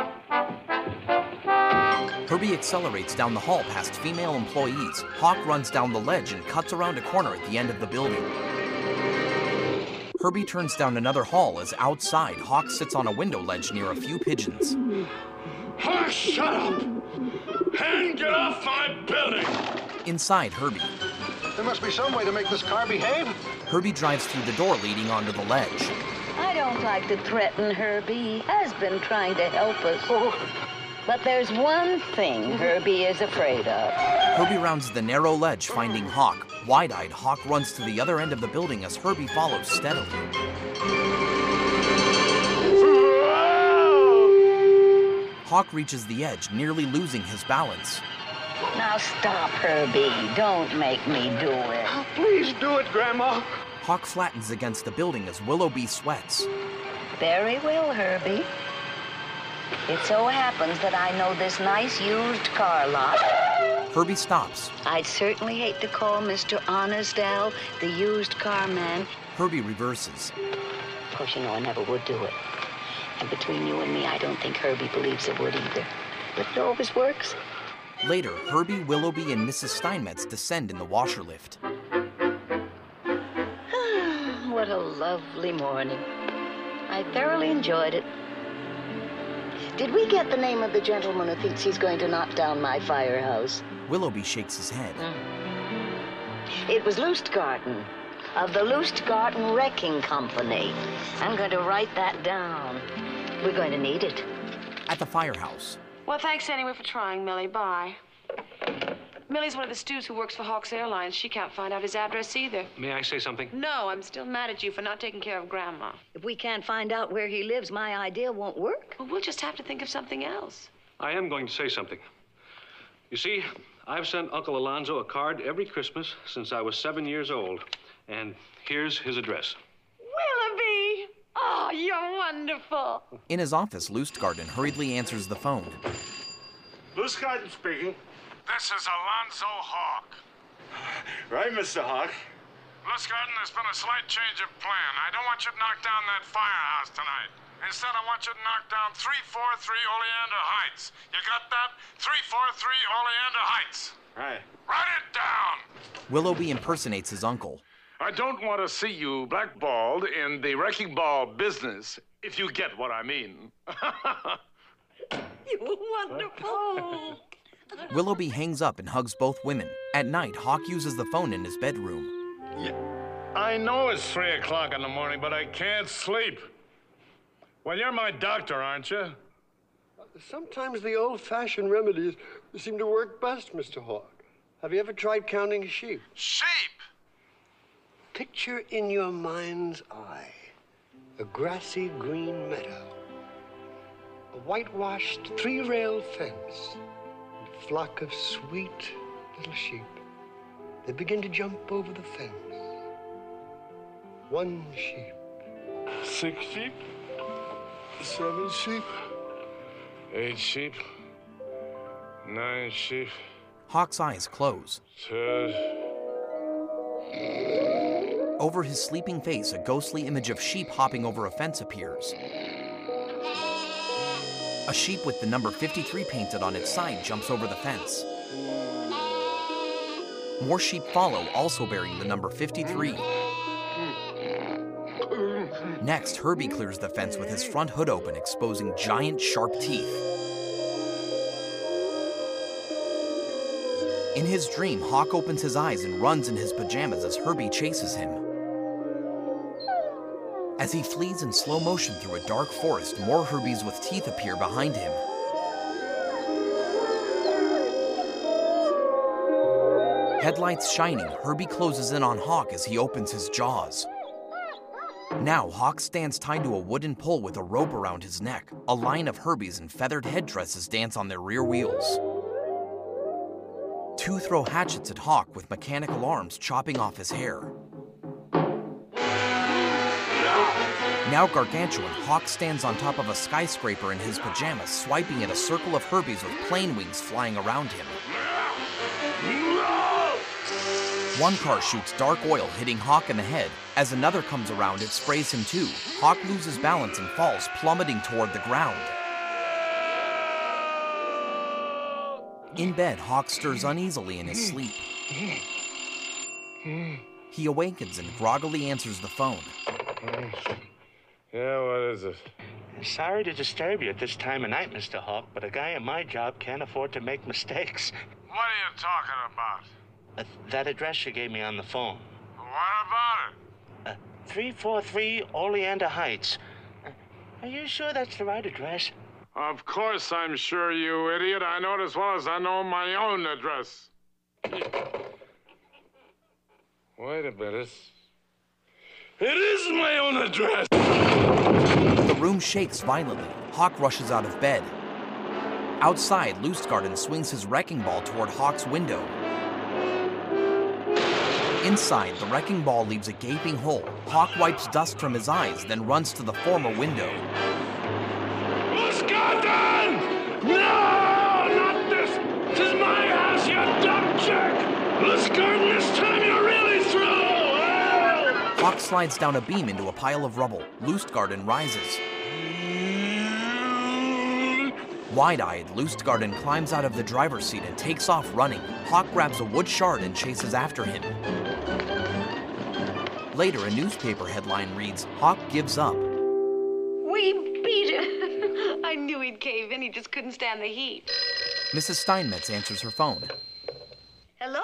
Herbie accelerates down the hall past female employees. Hawk runs down the ledge and cuts around a corner at the end of the building. Herbie turns down another hall as outside, Hawk sits on a window ledge near a few pigeons. Hawk, shut up! And get off my building! Inside, Herbie. There must be some way to make this car behave. Herbie drives through the door leading onto the ledge. I don't like to threaten Herbie. He has been trying to help us. Oh. But there's one thing Herbie is afraid of. Herbie rounds the narrow ledge, finding Hawk. Wide-eyed, Hawk runs to the other end of the building as Herbie follows steadily. Hawk reaches the edge, nearly losing his balance. Now stop, Herbie. Don't make me do it. Oh, please do it, Grandma. Hawk flattens against the building as Willoughby sweats. Very well, Herbie. It so happens that I know this nice used car lot. Herbie stops. I'd certainly hate to call Mister Honest Al the used car man. Herbie reverses. Of course, you know I never would do it. And between you and me, I don't think Herbie believes it would either. But it always works. Later, Herbie, Willoughby, and Missus Steinmetz descend in the washer lift. What a lovely morning. I thoroughly enjoyed it. Did we get the name of the gentleman who thinks he's going to knock down my firehouse? Willoughby shakes his head. Mm. It was Lustgarten, of the Lustgarten Wrecking Company. I'm going to write that down. We're going to need it. At the firehouse. Well, thanks anyway for trying, Millie. Bye. Millie's one of the stews who works for Hawks Airlines. She can't find out his address either. May I say something? No, I'm still mad at you for not taking care of Grandma. If we can't find out where he lives, my idea won't work. Well, we'll just have to think of something else. I am going to say something. You see, I've sent Uncle Alonzo a card every Christmas since I was seven years old. And here's his address. Willoughby! Oh, you're wonderful. In his office, Lustgarten hurriedly answers the phone. Lustgarten speaking. This is Alonzo Hawk. Right, Mister Hawk. Lustgarten, there's been a slight change of plan. I don't want you to knock down that firehouse tonight. Instead, I want you to knock down three forty-three Oleander Heights. You got that? three forty-three Oleander Heights. Right. Write it down. Willoughby impersonates his uncle. I don't want to see you blackballed in the wrecking ball business, if you get what I mean. You're wonderful. Willoughby hangs up and hugs both women. At night, Hawk uses the phone in his bedroom. Yeah. I know it's three o'clock in the morning, but I can't sleep. Well, you're my doctor, aren't you? Sometimes the old-fashioned remedies seem to work best, Mister Hawk. Have you ever tried counting sheep? Sheep? Picture in your mind's eye a grassy green meadow, a whitewashed three-rail fence, and a flock of sweet little sheep. They begin to jump over the fence. One sheep. Six sheep. Seven sheep. Eight sheep. Nine sheep. Hawk's eyes close. Ten. Over his sleeping face, a ghostly image of sheep hopping over a fence appears. A sheep with the number fifty-three painted on its side jumps over the fence. More sheep follow, also bearing the number fifty-three. Next, Herbie clears the fence with his front hood open, exposing giant, sharp teeth. In his dream, Hawk opens his eyes and runs in his pajamas as Herbie chases him. As he flees in slow motion through a dark forest, more Herbies with teeth appear behind him. Headlights shining, Herbie closes in on Hawk as he opens his jaws. Now, Hawk stands tied to a wooden pole with a rope around his neck. A line of Herbies in feathered headdresses dance on their rear wheels. Two throw hatchets at Hawk with mechanical arms chopping off his hair. Now gargantuan, Hawk stands on top of a skyscraper in his pajamas, swiping at a circle of Herbies with plane wings flying around him. One car shoots dark oil, hitting Hawk in the head. As another comes around, it sprays him too. Hawk loses balance and falls, plummeting toward the ground. In bed, Hawk stirs uneasily in his sleep. He awakens and groggily answers the phone. Yeah, what is it? Sorry to disturb you at this time of night, Mister Hawk, but a guy in my job can't afford to make mistakes. What are you talking about? Uh, that address you gave me on the phone. What about it? Uh, three forty-three Oleander Heights. Uh, are you sure that's the right address? Of course I'm sure, you idiot. I know it as well as I know my own address. Wait a minute. It is my own address! The room shakes violently. Hawk rushes out of bed. Outside, Lustgarten swings his wrecking ball toward Hawk's window. Inside, the wrecking ball leaves a gaping hole. Hawk wipes dust from his eyes, then runs to the former window. Lustgarten! No! Not this! This is my house, you dumb jerk! Lustgarten, this time you're really through! Oh! Hawk slides down a beam into a pile of rubble. Lustgarten rises. Wide-eyed, Lustgarten climbs out of the driver's seat and takes off running. Hawk grabs a wood shard and chases after him. Later, a newspaper headline reads, "Hawk gives up." We beat him. I knew he'd cave in. He just couldn't stand the heat. Missus Steinmetz answers her phone. Hello?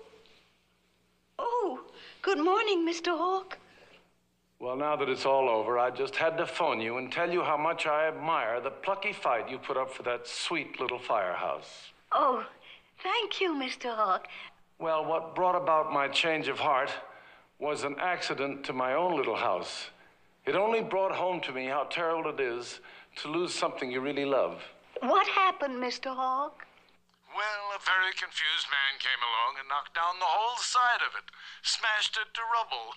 Oh, good morning, Mister Hawk. Well, now that it's all over, I just had to phone you and tell you how much I admire the plucky fight you put up for that sweet little firehouse. Oh, Thank you, Mister Hawk. Well, what brought about my change of heart was an accident to my own little house. It only brought home to me how terrible it is to lose something you really love. What happened, Mister Hawk? Well, a very confused man came along and knocked down the whole side of it, smashed it to rubble.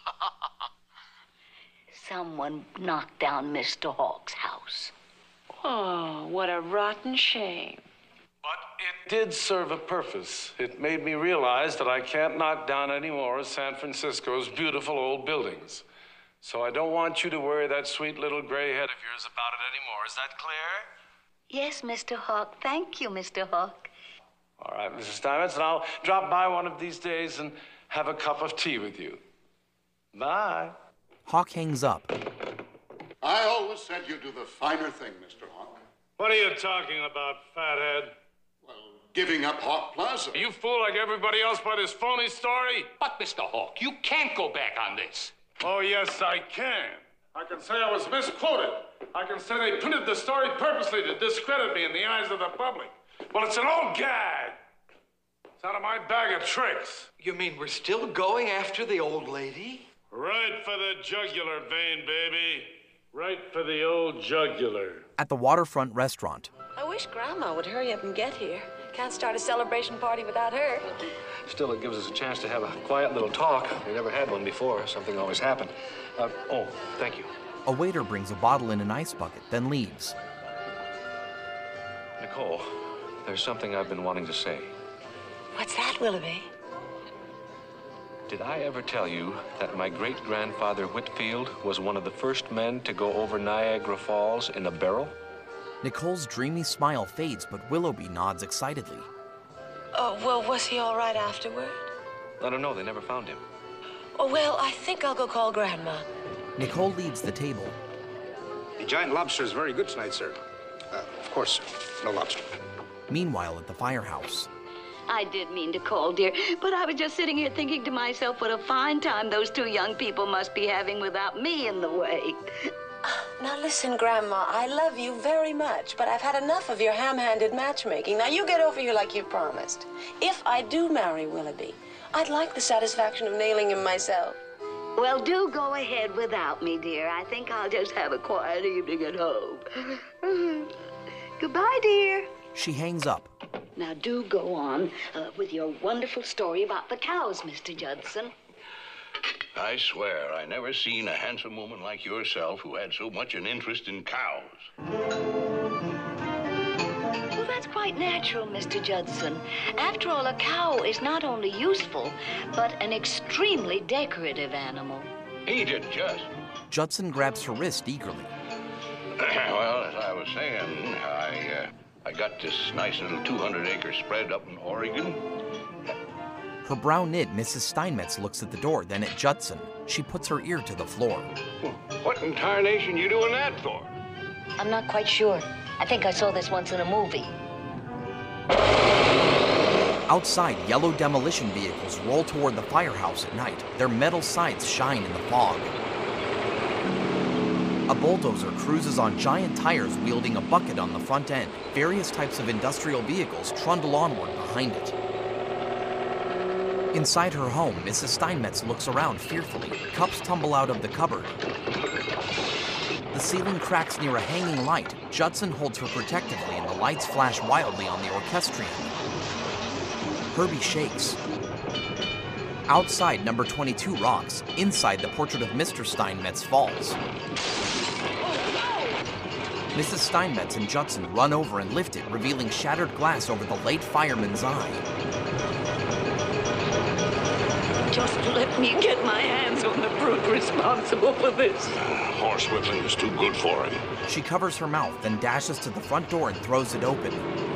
Someone knocked down Mister Hawk's house. Oh, what a rotten shame. It did serve a purpose. It made me realize that I can't knock down any more of San Francisco's beautiful old buildings. So I don't want you to worry that sweet little gray head of yours about it anymore. Is that clear? Yes, Mister Hawk. Thank you, Mister Hawk. All right, Missus Steinmetz, and I'll drop by one of these days and have a cup of tea with you. Bye. Hawk hangs up. I always said you do the finer thing, Mister Hawk. What are you talking about, fathead? Well, giving up Hawk Plaza. Are you fool like everybody else by this phony story? But, Mister Hawk, you can't go back on this. Oh, yes, I can. I can say I was misquoted. I can say they printed the story purposely to discredit me in the eyes of the public. Well, it's an old gag. It's out of my bag of tricks. You mean we're still going after the old lady? Right for the jugular vein, baby. Right for the old jugular. At the waterfront restaurant. I wish Grandma would hurry up and get here. Can't start a celebration party without her. Still, it gives us a chance to have a quiet little talk. We never had one before. Something always happened. Uh, oh, thank you. A waiter brings a bottle in an ice bucket, then leaves. Nicole, there's something I've been wanting to say. What's that, Willoughby? Did I ever tell you that my great-grandfather Whitfield was one of the first men to go over Niagara Falls in a barrel? Nicole's dreamy smile fades, but Willoughby nods excitedly. Oh, well, was he all right afterward? I don't know. They never found him. Oh, well, I think I'll go call Grandma. Nicole leaves the table. The giant lobster is very good tonight, sir. Uh, of course, sir. No lobster. Meanwhile, at the firehouse. I did mean to call, dear, but I was just sitting here thinking to myself what a fine time those two young people must be having without me in the way. Now listen, Grandma, I love you very much, but I've had enough of your ham-handed matchmaking. Now you get over here like you promised. If I do marry Willoughby, I'd like the satisfaction of nailing him myself. Well, do go ahead without me, dear. I think I'll just have a quiet evening at home. Goodbye, dear. She hangs up. Now, do go on uh, with your wonderful story about the cows, Mister Judson. I swear I never seen a handsome woman like yourself who had so much an interest in cows. Well, that's quite natural, Mister Judson. After all, a cow is not only useful, but an extremely decorative animal. Ain't it just? Judson grabs her wrist eagerly. Well, as I was saying, I, uh, I got this nice little two hundred acre spread up in Oregon. Her brow knit, Missus Steinmetz looks at the door, then at Judson. She puts her ear to the floor. What in tarnation you doing that for? I'm not quite sure. I think I saw this once in a movie. Outside, yellow demolition vehicles roll toward the firehouse at night. Their metal sides shine in the fog. A bulldozer cruises on giant tires wielding a bucket on the front end. Various types of industrial vehicles trundle onward behind it. Inside her home, Missus Steinmetz looks around fearfully. Cups tumble out of the cupboard. The ceiling cracks near a hanging light. Judson holds her protectively and the lights flash wildly on the orchestrion. Herbie shakes. Outside, number twenty-two rocks. Inside, the portrait of Mister Steinmetz falls. Missus Steinmetz and Judson run over and lift it, revealing shattered glass over the late fireman's eye. Just let me get my hands on the brute responsible for this. Uh, horsewhipping is too good for him. She covers her mouth, then dashes to the front door and throws it open.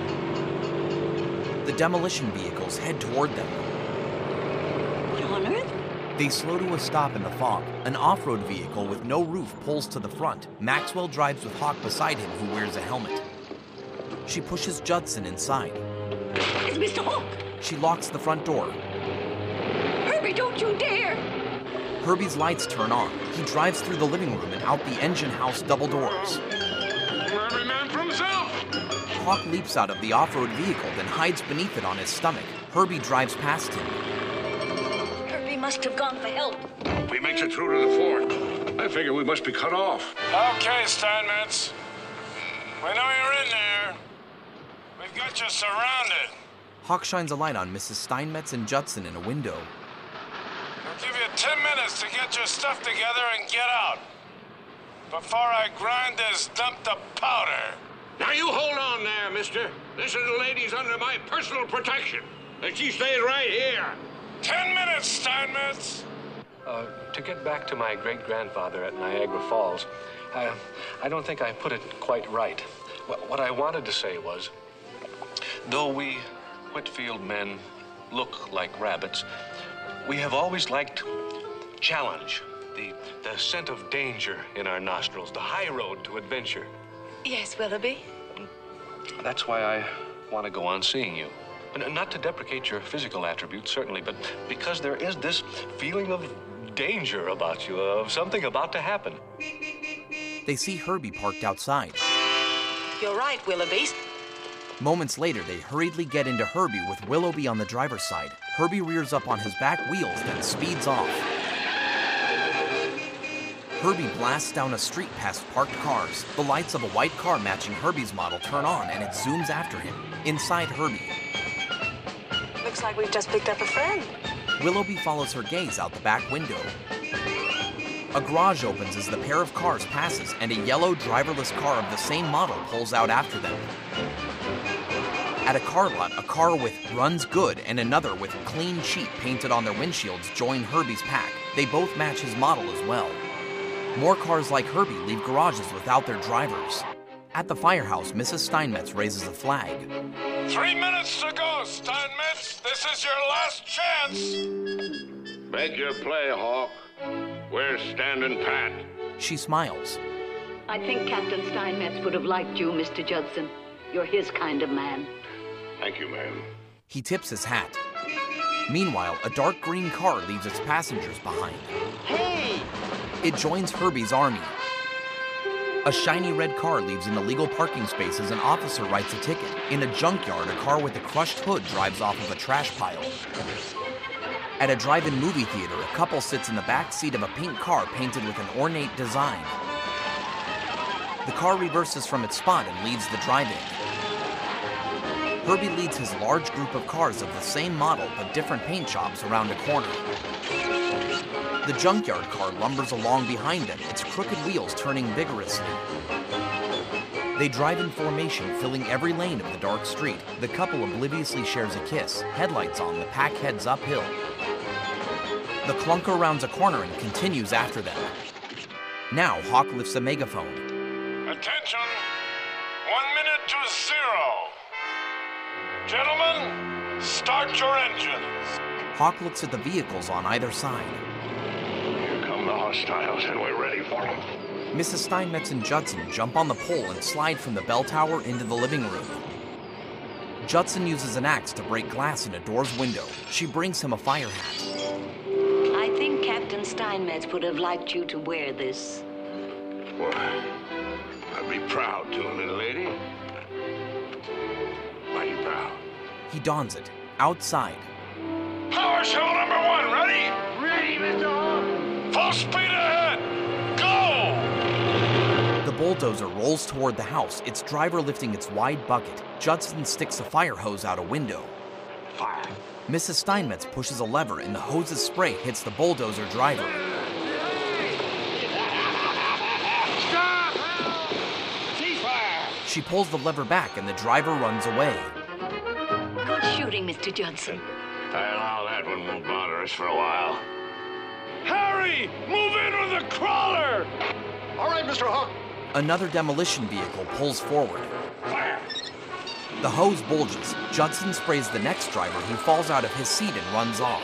The demolition vehicles head toward them. What on earth? They slow to a stop in the fog. An off-road vehicle with no roof pulls to the front. Maxwell drives with Hawk beside him, who wears a helmet. She pushes Judson inside. It's Mister Hawk! She locks the front door. Herbie, don't you dare! Herbie's lights turn on. He drives through the living room and out the engine house double doors. Every man for himself! Hawk leaps out of the off-road vehicle, then hides beneath it on his stomach. Herbie drives past him. Herbie must have gone for help. If he makes it through to the fort, I figure we must be cut off. Okay, Steinmetz. We know you're in there. We've got you surrounded. Hawk shines a light on Missus Steinmetz and Judson in a window. We'll give you ten minutes to get your stuff together and get out. Before I grind this dump to powder. Now you hold on there, mister. This little lady's under my personal protection. And she stays right here. Ten minutes, Steinmetz. Uh, to get back to my great-grandfather at Niagara Falls, I, I don't think I put it quite right. What, what I wanted to say was, though we Whitfield men look like rabbits, we have always liked challenge, the, the scent of danger in our nostrils, the high road to adventure. Yes, Willoughby? That's why I want to go on seeing you. And not to deprecate your physical attributes, certainly, but because there is this feeling of danger about you, of something about to happen. They see Herbie parked outside. You're right, Willoughby. Moments later, they hurriedly get into Herbie with Willoughby on the driver's side. Herbie rears up on his back wheels, then speeds off. Herbie blasts down a street past parked cars. The lights of a white car matching Herbie's model turn on, and it zooms after him. Inside Herbie, Looks like we've just picked up a friend. Willoughby follows her gaze out the back window. A garage opens as the pair of cars passes, and a yellow driverless car of the same model pulls out after them. At a car lot, a car with "Runs Good" and another with "Clean Cheap" painted on their windshields join Herbie's pack. They both match his model as well. More cars like Herbie leave garages without their drivers. At the firehouse, Missus Steinmetz raises a flag. Three minutes to go, Steinmetz. This is your last chance. Make your play, Hawk. We're standing pat. She smiles. I think Captain Steinmetz would have liked you, Mister Judson. You're his kind of man. Thank you, ma'am. He tips his hat. Meanwhile, a dark green car leaves its passengers behind. Hey! It joins Herbie's army. A shiny red car leaves in the legal parking space as an officer writes a ticket. In a junkyard, a car with a crushed hood drives off of a trash pile. At a drive-in movie theater, a couple sits in the back seat of a pink car painted with an ornate design. The car reverses from its spot and leaves the drive-in. Herbie leads his large group of cars of the same model but different paint jobs around a corner. The junkyard car lumbers along behind them, its crooked wheels turning vigorously. They drive in formation, filling every lane of the dark street. The couple obliviously shares a kiss. Headlights on, the pack heads uphill. The clunker rounds a corner and continues after them. Now, Hawk lifts a megaphone. Attention. One minute to zero. Gentlemen, start your engines. Hawk looks at the vehicles on either side. Here come the hostiles, and we're ready for them. Missus Steinmetz and Judson jump on the pole and slide from the bell tower into the living room. Judson uses an axe to break glass in a door's window. She brings him a fire hat. I think Captain Steinmetz would have liked you to wear this. Why, I'd be proud to, little lady. Mighty proud. He dons it. Outside. Power show number one, ready? Ready, Mister Hawk. Full speed ahead. Go! The bulldozer rolls toward the house, its driver lifting its wide bucket. Judson sticks a fire hose out a window. Fire. Missus Steinmetz pushes a lever and the hose's spray hits the bulldozer driver. Stop! Help! Ceasefire! She pulls the lever back and the driver runs away. Good shooting, Mister Judson. I allow that one won't bother us for a while. Harry, move in with the crawler! All right, Mister Hawk. Another demolition vehicle pulls forward. Fire! The hose bulges. Judson sprays the next driver, who falls out of his seat and runs off.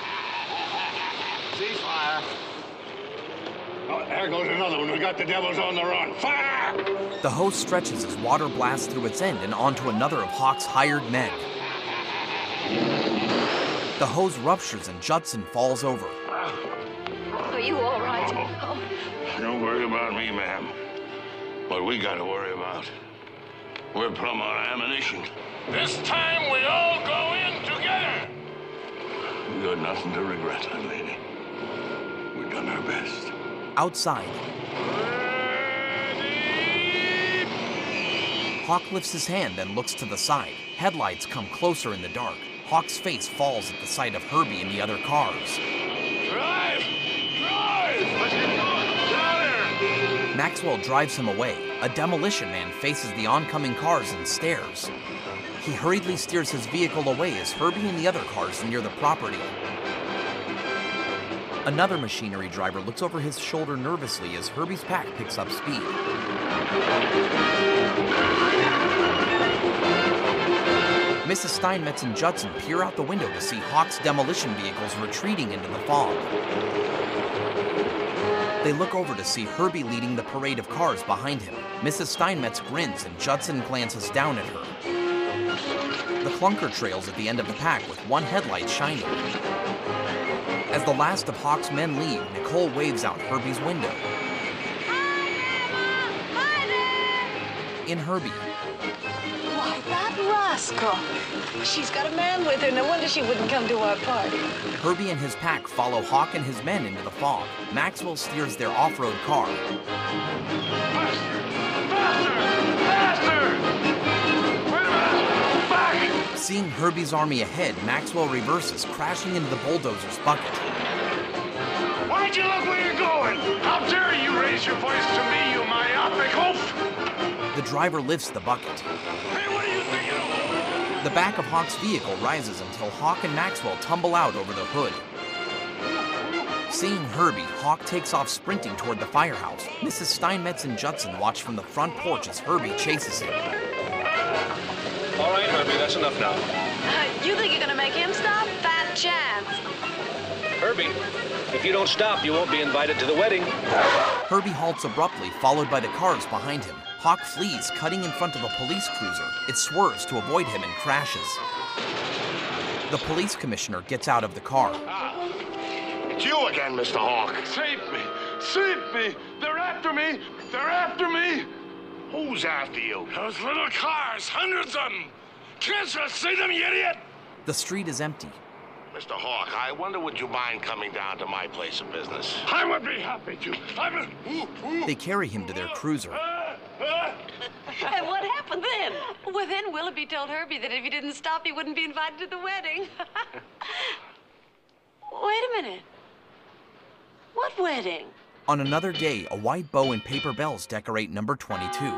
Ceasefire. Oh, there goes another one. We got the devils on the run. Fire! The hose stretches as water blasts through its end and onto another of Hawk's hired men. The hose ruptures and Judson falls over. Are you all right? Oh. Don't worry about me, ma'am. What we got to worry about, We're plumb out of ammunition. This time we all go in together. We got nothing to regret, my lady. We've done our best. Outside, Hawk lifts his hand and looks to the side. Headlights come closer in the dark. Hawk's face falls at the sight of Herbie and the other cars. Drive! Drive! Let's get going! Get out of here! Maxwell drives him away. A demolition man faces the oncoming cars and stares. He hurriedly steers his vehicle away as Herbie and the other cars near the property. Another machinery driver looks over his shoulder nervously as Herbie's pack picks up speed. Missus Steinmetz and Judson peer out the window to see Hawk's demolition vehicles retreating into the fog. They look over to see Herbie leading the parade of cars behind him. Missus Steinmetz grins and Judson glances down at her. The clunker trails at the end of the pack with one headlight shining. As the last of Hawk's men leave, Nicole waves out Herbie's window. Hi, Mama! Hi there! In Herbie, Why, that rascal! She's got a man with her. No wonder she wouldn't come to our party. Herbie and his pack follow Hawk and his men into the fog. Maxwell steers their off-road car. Seeing Herbie's army ahead, Maxwell reverses, crashing into the bulldozer's bucket. Why'd you look where you're going? How dare you raise your voice to me, you myopic oaf! The driver lifts the bucket. Hey, what are you thinking of? The back of Hawk's vehicle rises until Hawk and Maxwell tumble out over the hood. Seeing Herbie, Hawk takes off sprinting toward the firehouse. Missus Steinmetz and Judson watch from the front porch as Herbie chases him. All right, Herbie, that's enough now. Uh, you think you're gonna make him stop? Fat chance. Herbie, if you don't stop, you won't be invited to the wedding. Herbie halts abruptly, followed by the cars behind him. Hawk flees, cutting in front of a police cruiser. It swerves to avoid him and crashes. The police commissioner gets out of the car. Ah, It's you again, Mister Hawk. save me! Save me! They're after me! They're after me! Who's after you? Those little cars, hundreds of them! Can't you see them, you idiot? The street is empty. Mister Hawk, I wonder would you mind coming down to my place of business? I would be happy to. I'm a... They carry him to their cruiser. And what happened then? Well, then Willoughby told Herbie that if he didn't stop, he wouldn't be invited to the wedding. Wait a minute. What wedding? On another day, a white bow and paper bells decorate number twenty-two.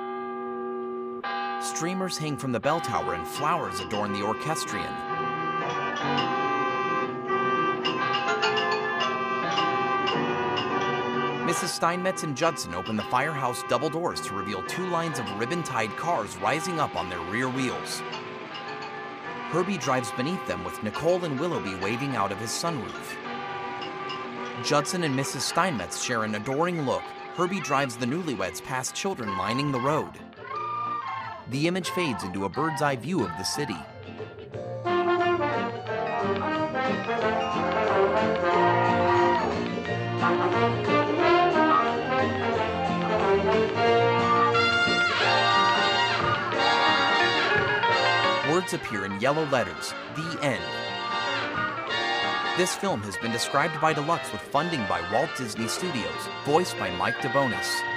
Streamers hang from the bell tower and flowers adorn the orchestrion. Missus Steinmetz and Judson open the firehouse double doors to reveal two lines of ribbon-tied cars rising up on their rear wheels. Herbie drives beneath them with Nicole and Willoughby waving out of his sunroof. Judson and Missus Steinmetz share an adoring look. Herbie drives the newlyweds past children lining the road. The image fades into a bird's eye view of the city. Words appear in yellow letters, "The End." This film has been described by Deluxe with funding by Walt Disney Studios, voiced by Mike DeBonis.